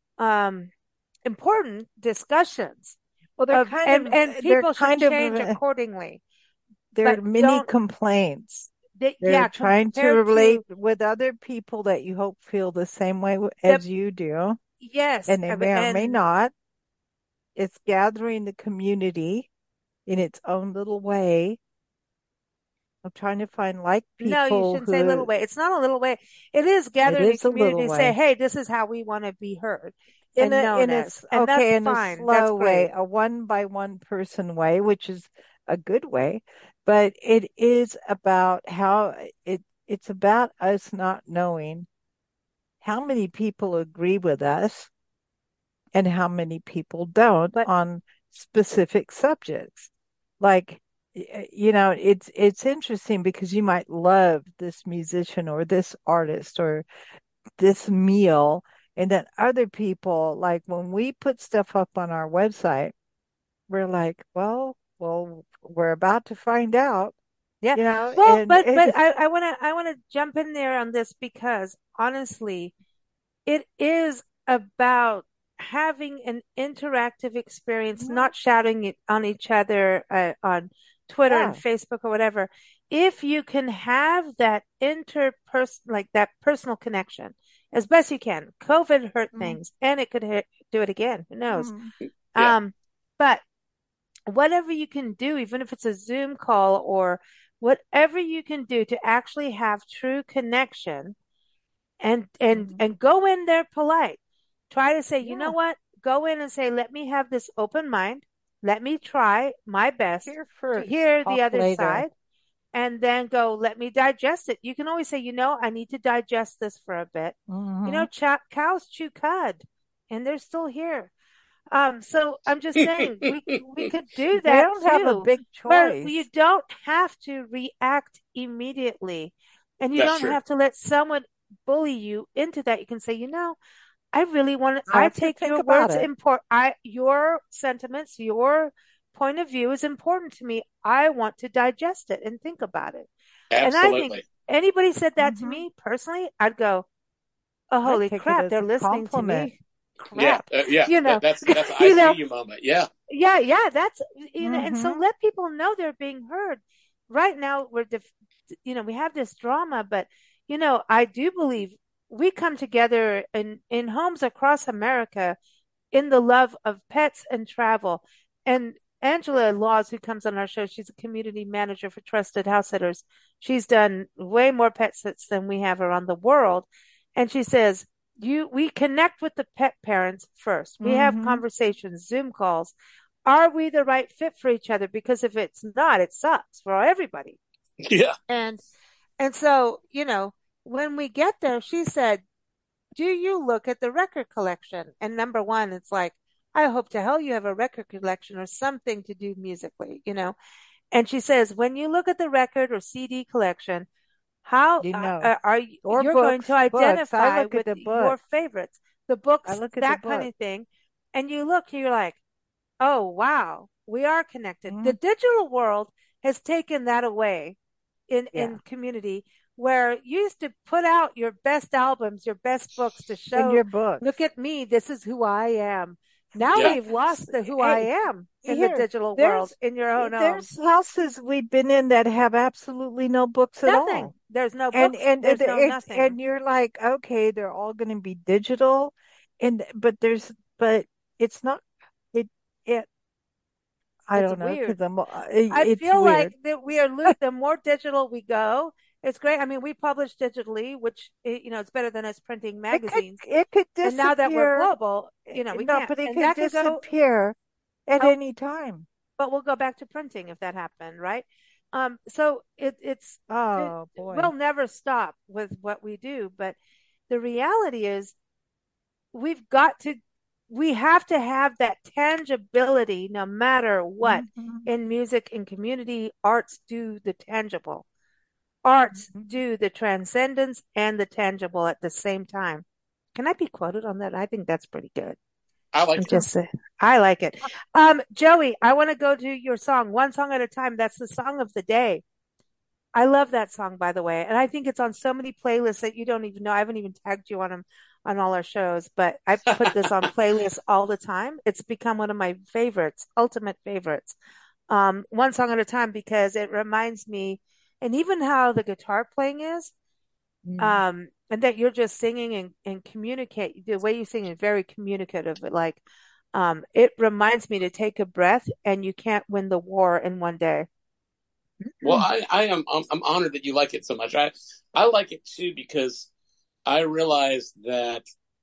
[SPEAKER 1] important discussions.
[SPEAKER 2] Well,
[SPEAKER 1] and people should change accordingly.
[SPEAKER 2] They're mini complaints. They're trying to relate with other people that you hope feel the same way as you do.
[SPEAKER 1] Yes.
[SPEAKER 2] And they may or may not. It's gathering the community in its own little way. I'm trying to find like people.
[SPEAKER 1] No, you shouldn't say little way. It's not a little way. It is gathering the community to say, hey, this is how we want to be heard. And that's fine.
[SPEAKER 2] A slow way, a one by one person way, which is a good way, but it is about how it's about us not knowing how many people agree with us and how many people don't on specific subjects. Like, it's interesting because you might love this musician or this artist or this meal. And then other people, like when we put stuff up on our website, we're like, well, we're about to find out.
[SPEAKER 1] Yeah. Well, but I want to jump in there on this because honestly, it is about having an interactive experience, not shouting it on each other on Twitter and Facebook or whatever. If you can have that like that personal connection as best you can. COVID hurt things and it could do it again. Who knows? But whatever you can do, even if it's a Zoom call or whatever you can do to actually have true connection and go in there polite. Try to say, you know what? Go in and say, let me have this open mind. Let me try my best to hear the other side and then go, let me digest it. You can always say, I need to digest this for a bit. Cows chew cud and they're still here. So I'm just saying we could do that.
[SPEAKER 2] They don't have a big choice.
[SPEAKER 1] But you don't have to react immediately and you don't have to let someone bully you into that. You can say, I really want to, I take your words important. Your sentiments, your point of view is important to me. I want to digest it and think about it.
[SPEAKER 3] Absolutely.
[SPEAKER 1] And I think anybody said that to me personally, I'd go, oh, holy crap, they're listening to me. Crap.
[SPEAKER 3] Yeah. That's I see you moment. Yeah.
[SPEAKER 1] Yeah. That's, and so let people know they're being heard. Right now, we have this drama, but, I do believe we come together in homes across America in the love of pets and travel. And Angela Laws, who comes on our show, she's a community manager for Trusted House Sitters. She's done way more pet sits than we have around the world. And she says, we connect with the pet parents first. We have conversations, Zoom calls. Are we the right fit for each other? Because if it's not, it sucks for everybody.
[SPEAKER 3] Yeah.
[SPEAKER 1] And so, when we get there, she said, do you look at the record collection? And number one, it's like, I hope to hell you have a record collection or something to do musically, And she says, when you look at the record or CD collection, how are you going to identify with your favorites, the books, that kind of thing. And you're like, oh, wow, we are connected. The digital world has taken that away in community, where you used to put out your best albums, your best books to show,
[SPEAKER 2] your books.
[SPEAKER 1] Look at me, this is who I am. Now we've lost the who I am in the digital world, in your own home.
[SPEAKER 2] There's houses we've been in that have absolutely no books at all.
[SPEAKER 1] There's no books. There's no nothing.
[SPEAKER 2] And you're like, okay, they're all going to be digital, but it's not. I don't know.
[SPEAKER 1] Weird. I feel like that we are the more digital we go. It's great. I mean, we publish digitally, which, it's better than us printing magazines.
[SPEAKER 2] It could disappear.
[SPEAKER 1] And now that we're global, we can't.
[SPEAKER 2] But it could disappear at any time.
[SPEAKER 1] But we'll go back to printing if that happened, right? So we'll never stop with what we do. But the reality is we have to have that tangibility no matter what. In music, in community, arts do the tangible. Arts do the transcendence and the tangible at the same time. Can I be quoted on that? I think that's pretty good.
[SPEAKER 3] I like it.
[SPEAKER 1] I like it. Joey, I want to go to your song, One Song at a Time. That's the song of the day. I love that song, by the way. And I think it's on so many playlists that you don't even know. I haven't even tagged you on them on all our shows, but I put this on playlists all the time. It's become one of my favorites, ultimate favorites. One Song at a Time, because it reminds me and even how the guitar playing is. And that you're just singing and communicate. The way you sing is very communicative. Like, it reminds me to take a breath, and you can't win the war in one day.
[SPEAKER 3] Well, I'm honored that you like it so much. I like it too, because I realize that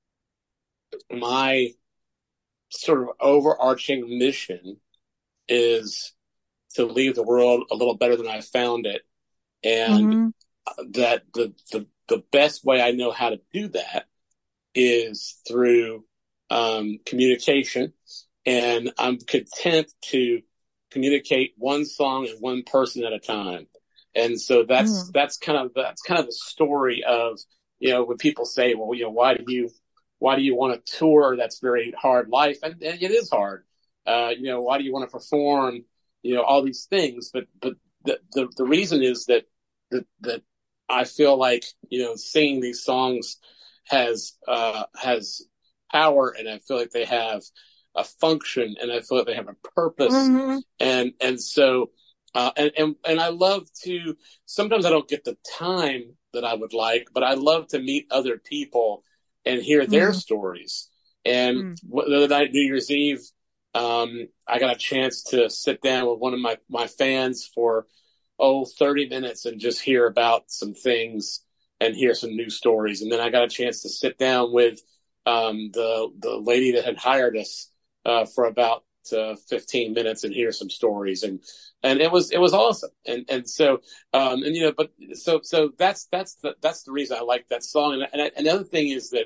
[SPEAKER 3] my sort of overarching mission is to leave the world a little better than I found it. And that the best way I know how to do that is through communication. And I'm content to communicate one song and one person at a time. And so that's kind of the story of, when people say, well, why do you want to tour? That's very hard life. And it is hard. Why do you want to perform, all these things? But the reason is that I feel like, singing these songs has power, and I feel like they have a function, and I feel like they have a purpose. And so, and I love to, sometimes I don't get the time that I would like, but I love to meet other people and hear their stories. And the other night, New Year's Eve, I got a chance to sit down with one of my fans for 30 minutes and just hear about some things and hear some new stories. And then I got a chance to sit down with the lady that had hired us for about 15 minutes and hear some stories. And it was awesome. And so, but so that's the reason I like that song. And another thing is that,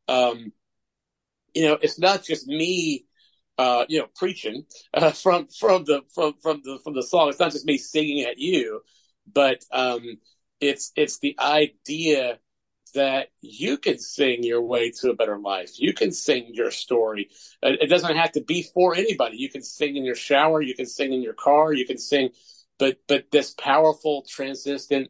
[SPEAKER 3] it's not just me, preaching from the song. It's not just me singing at you, but it's the idea that you can sing your way to a better life. You can sing your story. It doesn't have to be for anybody. You can sing in your shower. You can sing in your car. You can sing, but this powerful transcendent.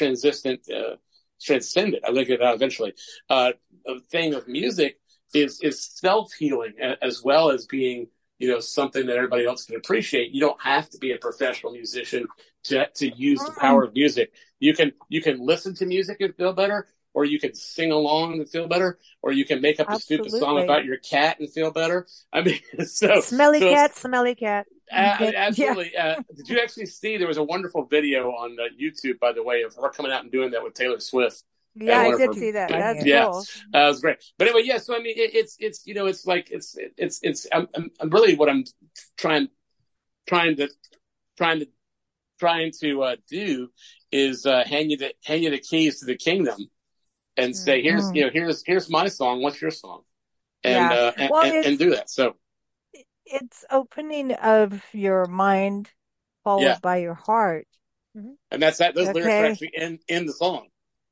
[SPEAKER 3] I look at that eventually. Thing of music is self-healing as well as being, something that everybody else can appreciate. You don't have to be a professional musician to use the power of music. You can listen to music and feel better, or you can sing along and feel better, or you can make up a stupid song about your cat and feel better. I mean,
[SPEAKER 1] smelly cat.
[SPEAKER 3] Absolutely. Did you actually see, there was a wonderful video on YouTube, by the way, of her coming out and doing that with Taylor Swift.
[SPEAKER 1] Yeah, I did see that. That's cool.
[SPEAKER 3] It was great. But anyway, yeah. So I mean, I'm really, what I'm trying to do is hand you the keys to the kingdom and say, here's my song. What's your song? And do that. So
[SPEAKER 2] it's opening of your mind followed by your heart.
[SPEAKER 3] And that's that. Those lyrics are actually in the song.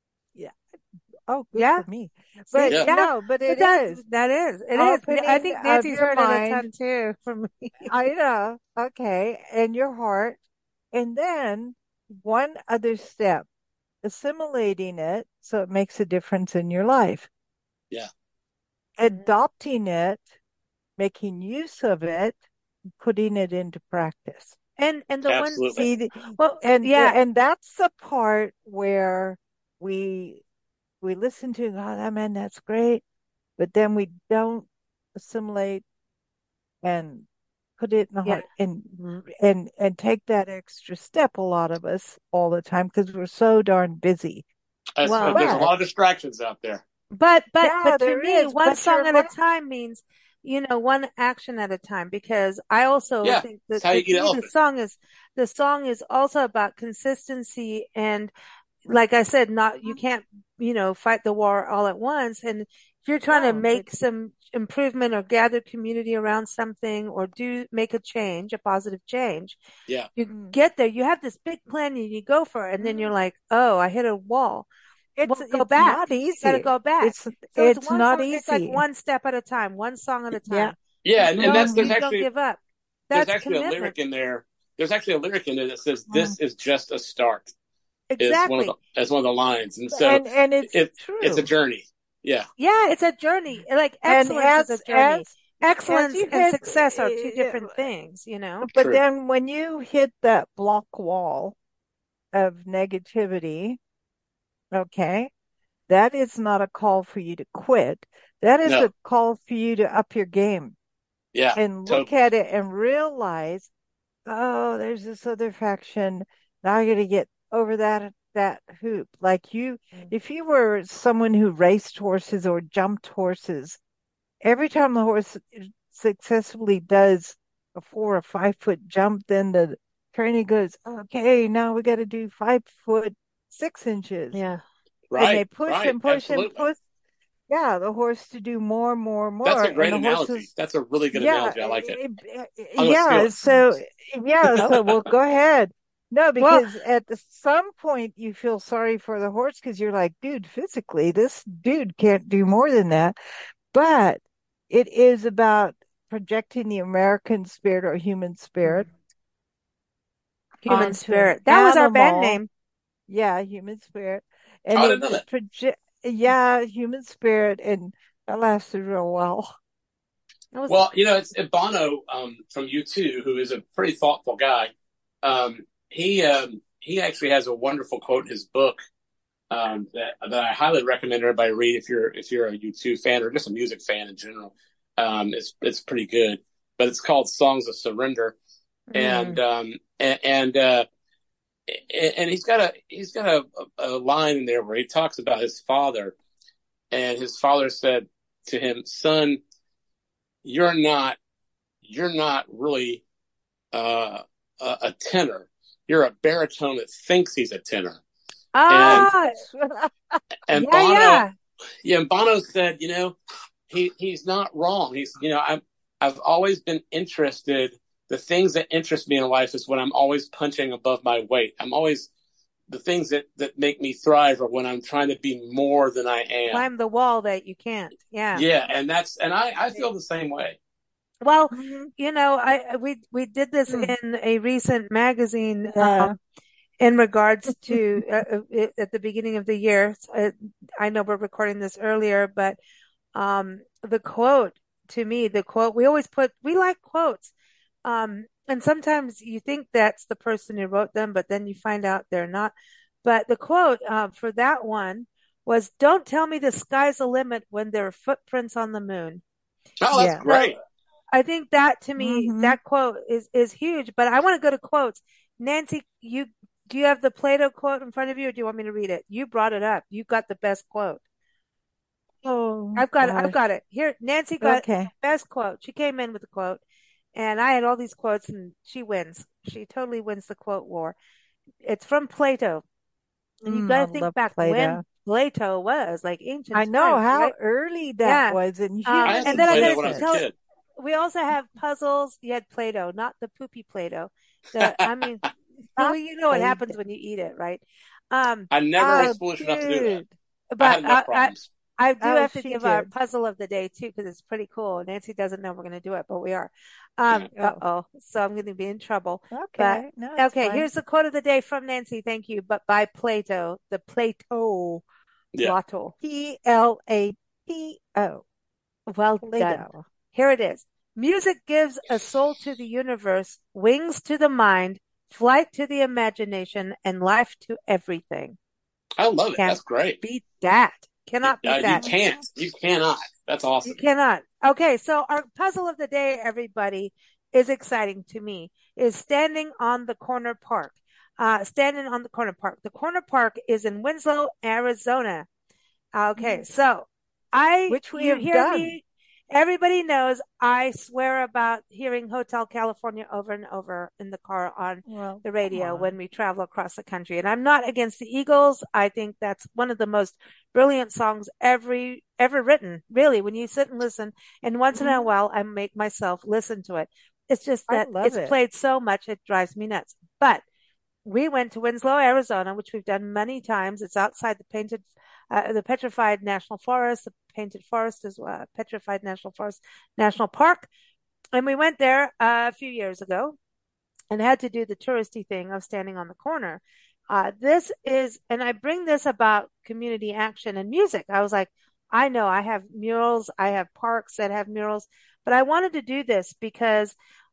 [SPEAKER 2] Oh, good for me. But but it is.
[SPEAKER 1] That is. It is. I think Nancy's heard it a ton too from me.
[SPEAKER 2] I know. Okay. And your heart. And then one other step, assimilating it so it makes a difference in your life.
[SPEAKER 3] Yeah.
[SPEAKER 2] Adopting it, making use of it, putting it into practice.
[SPEAKER 1] And the
[SPEAKER 3] Absolutely.
[SPEAKER 2] And that's the part where we listen to, that's great, but then we don't assimilate and put it in the heart and take that extra step. A lot of us all the time, because we're so darn busy.
[SPEAKER 3] There's a lot of distractions out there.
[SPEAKER 1] But to me, one song at a time means, one action at a time, because I also think that the song is also about consistency. And like I said, you can't, fight the war all at once. And you're trying to make some improvement or gather community around something, or make a positive change.
[SPEAKER 3] Yeah.
[SPEAKER 1] You get there, you have this big plan and you go for it. And then you're like, oh, I hit a wall. Go back.
[SPEAKER 2] Not easy.
[SPEAKER 1] You gotta go back.
[SPEAKER 2] It's not easy.
[SPEAKER 1] It's like one step at a time, one song at a time.
[SPEAKER 3] Yeah. And
[SPEAKER 1] don't give up.
[SPEAKER 3] There's actually a lyric in there. There's actually a lyric in there that says, "This is just a start."
[SPEAKER 1] Exactly.
[SPEAKER 3] As one of the lines. And so
[SPEAKER 2] and it's true.
[SPEAKER 3] It's a journey. Yeah.
[SPEAKER 1] Yeah, it's a journey. Like excellence is a journey. Excellence and success are two different things,
[SPEAKER 2] But then when you hit that block wall, of negativity, okay, that is not a call for you to quit. That is a call for you to up your game.
[SPEAKER 3] Yeah.
[SPEAKER 2] And look at it and realize, oh, there's this other faction. Now I got to get over that hoop. Like if you were someone who raced horses or jumped horses, every time the horse successfully does a 4 or 5 foot jump, then the trainer goes, okay, now we got to do 5'6"
[SPEAKER 1] Yeah.
[SPEAKER 3] Right.
[SPEAKER 2] And they push and push
[SPEAKER 3] absolutely.
[SPEAKER 2] and push. Yeah, the horse to do more.
[SPEAKER 3] That's a great analogy. That's a really good analogy. I like it.
[SPEAKER 2] So well, go ahead. No, because at some point you feel sorry for the horse because you're like, dude, physically, this dude can't do more than that. But it is about projecting the American spirit or human spirit.
[SPEAKER 1] Human spirit. That was our band name.
[SPEAKER 2] Yeah, human spirit. And
[SPEAKER 3] I didn't know that.
[SPEAKER 2] Human spirit, and that lasted real well.
[SPEAKER 3] Well, it's Bono from U2, who is a pretty thoughtful guy. He actually has a wonderful quote in his book that I highly recommend everybody read if you're a U2 fan or just a music fan in general. It's pretty good, but it's called Songs of Surrender, and he's got a line in there where he talks about his father, and his father said to him, "Son, you're not really a tenor. You're a baritone that thinks he's a tenor." And Bono, and Bono said, he's not wrong. He's, I've always been interested. The things that interest me in life is when I'm always punching above my weight. I'm always the things that make me thrive are when I'm trying to be more than I am.
[SPEAKER 1] Climb the wall that you can't. Yeah.
[SPEAKER 3] Yeah. And I feel the same way.
[SPEAKER 1] Well, we did this in a recent magazine, in regards to, at the beginning of the year. I know we're recording this earlier, but, the quote to me, we always we like quotes. And sometimes you think that's the person who wrote them, but then you find out they're not. But the quote, for that one was, "Don't tell me the sky's the limit when there are footprints on the moon."
[SPEAKER 3] Oh, that's great.
[SPEAKER 1] So I think that to me, that quote is huge, but I want to go to quotes. Nancy, do you have the Plato quote in front of you, or do you want me to read it? You brought it up. You got the best quote.
[SPEAKER 2] Oh,
[SPEAKER 1] I've got it here. Nancy got the best quote. She came in with the quote. And I had all these quotes, and she wins. She totally wins the quote war. It's from Plato. And you got to think back when Plato was, like ancient
[SPEAKER 2] times. I know how early that was in human.
[SPEAKER 1] And then I got to tell you, we also have puzzles. You had Plato, not the poopy Plato. I mean, you know what happens when you eat it, right?
[SPEAKER 3] I never was foolish enough to do that. But
[SPEAKER 1] I do have to give our puzzle of the day too, because it's pretty cool. Nancy doesn't know we're going to do it, but we are. So I'm going to be in trouble.
[SPEAKER 2] Okay.
[SPEAKER 1] Here's the quote of the day from Nancy. Thank you. But by Plato, the Plato. Plato.
[SPEAKER 2] Plato.
[SPEAKER 1] Well done. Here it is. Music gives a soul to the universe, wings to the mind, flight to the imagination, and life to everything.
[SPEAKER 3] I love it. That's great.
[SPEAKER 1] Beat that. Cannot beat that.
[SPEAKER 3] You can't. You cannot. That's awesome.
[SPEAKER 1] You cannot. Okay, so our puzzle of the day, everybody, is exciting to me, is standing on the corner park. Standing on the corner park. The corner park is in Winslow, Arizona. Okay, so
[SPEAKER 2] which we have done.
[SPEAKER 1] Everybody knows I swear about hearing Hotel California over and over in the car on the radio when we travel across the country. And I'm not against the Eagles. I think that's one of the most brilliant songs ever written, really, when you sit and listen. And once in a while, I make myself listen to it. It's just that it's played so much, it drives me nuts. But we went to Winslow, Arizona, which we've done many times. It's outside the Petrified National Forest. The Painted Forest is Petrified National Forest National Park. And we went there a few years ago and had to do the touristy thing of standing on the corner. And I bring this about community action and music. I was like, I know I have murals, I have parks that have murals, but I wanted to do this because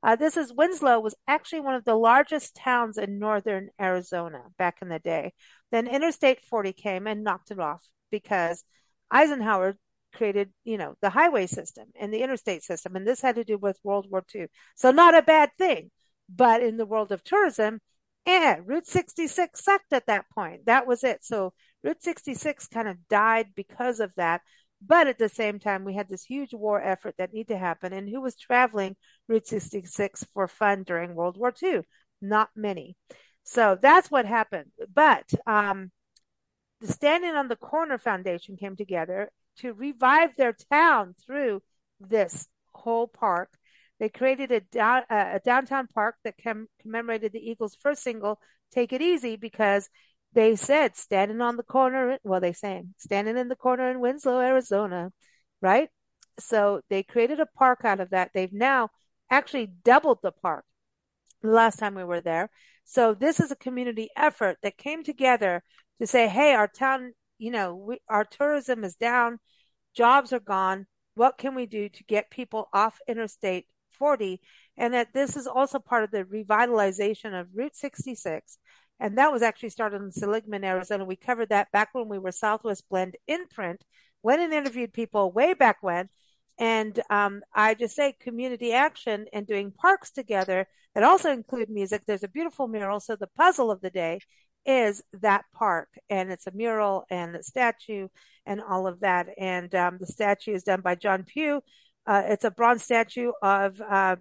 [SPEAKER 1] Winslow was actually one of the largest towns in northern Arizona back in the day. Then Interstate 40 came and knocked it off because Eisenhower created, the highway system and the interstate system. And this had to do with World War II. So not a bad thing. But in the world of tourism, Route 66 sucked at that point. That was it. So Route 66 kind of died because of that. But at the same time, we had this huge war effort that needed to happen. And who was traveling Route 66 for fun during World War II? Not many. So that's what happened. But the Standing on the Corner Foundation came together to revive their town through this whole park. They created a downtown park that commemorated the Eagles' first single, Take It Easy, because they said standing in the corner in Winslow, Arizona, right? So they created a park out of that. They've now actually doubled the park the last time we were there. So this is a community effort that came together to say, hey, our town, our tourism is down, jobs are gone. What can we do to get people off Interstate 40? And that this is also part of the revitalization of Route 66. And that was actually started in Seligman, Arizona. We covered that back when we were Southwest Blend in print, went and interviewed people way back when. And I just say community action and doing parks together that also include music. There's a beautiful mural. So the puzzle of the day is that park, and it's a mural and a statue and all of that. And the statue is done by John Pugh. It's a bronze statue of a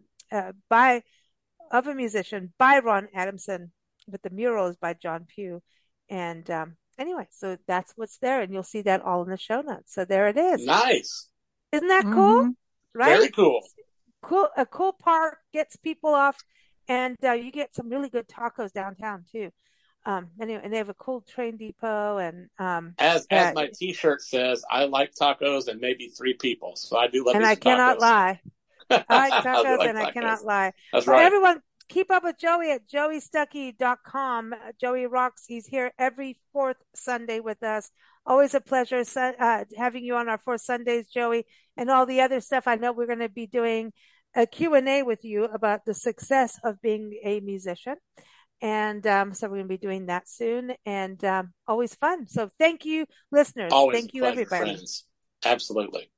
[SPEAKER 1] musician by Ron Adamson, but the mural is by John Pugh. And anyway, so that's what's there, and you'll see that all in the show notes. So there it is.
[SPEAKER 3] Nice.
[SPEAKER 1] Isn't that cool? Right?
[SPEAKER 3] Very cool.
[SPEAKER 1] A cool park gets people off, and you get some really good tacos downtown too. Anyway, and they have a cool train depot, and
[SPEAKER 3] as my T-shirt says, I like tacos and maybe 3 people. So I do love.
[SPEAKER 1] And I cannot lie. I like tacos, and I cannot lie.
[SPEAKER 3] That's right.
[SPEAKER 1] Everyone, keep up with Joey at joeystuckey.com. Joey rocks. He's here every 4th Sunday with us. Always a pleasure having you on our 4th Sundays, Joey, and all the other stuff. I know we're going to be doing a Q&A with you about the success of being a musician. And so we're going to be doing that soon, and always fun. So thank you, listeners.
[SPEAKER 3] Always
[SPEAKER 1] thank you, everybody.
[SPEAKER 3] Friends. Absolutely.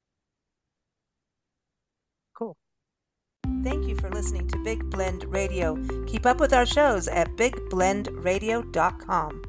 [SPEAKER 1] Cool. Thank you for listening to Big Blend Radio. Keep up with our shows at bigblendradio.com.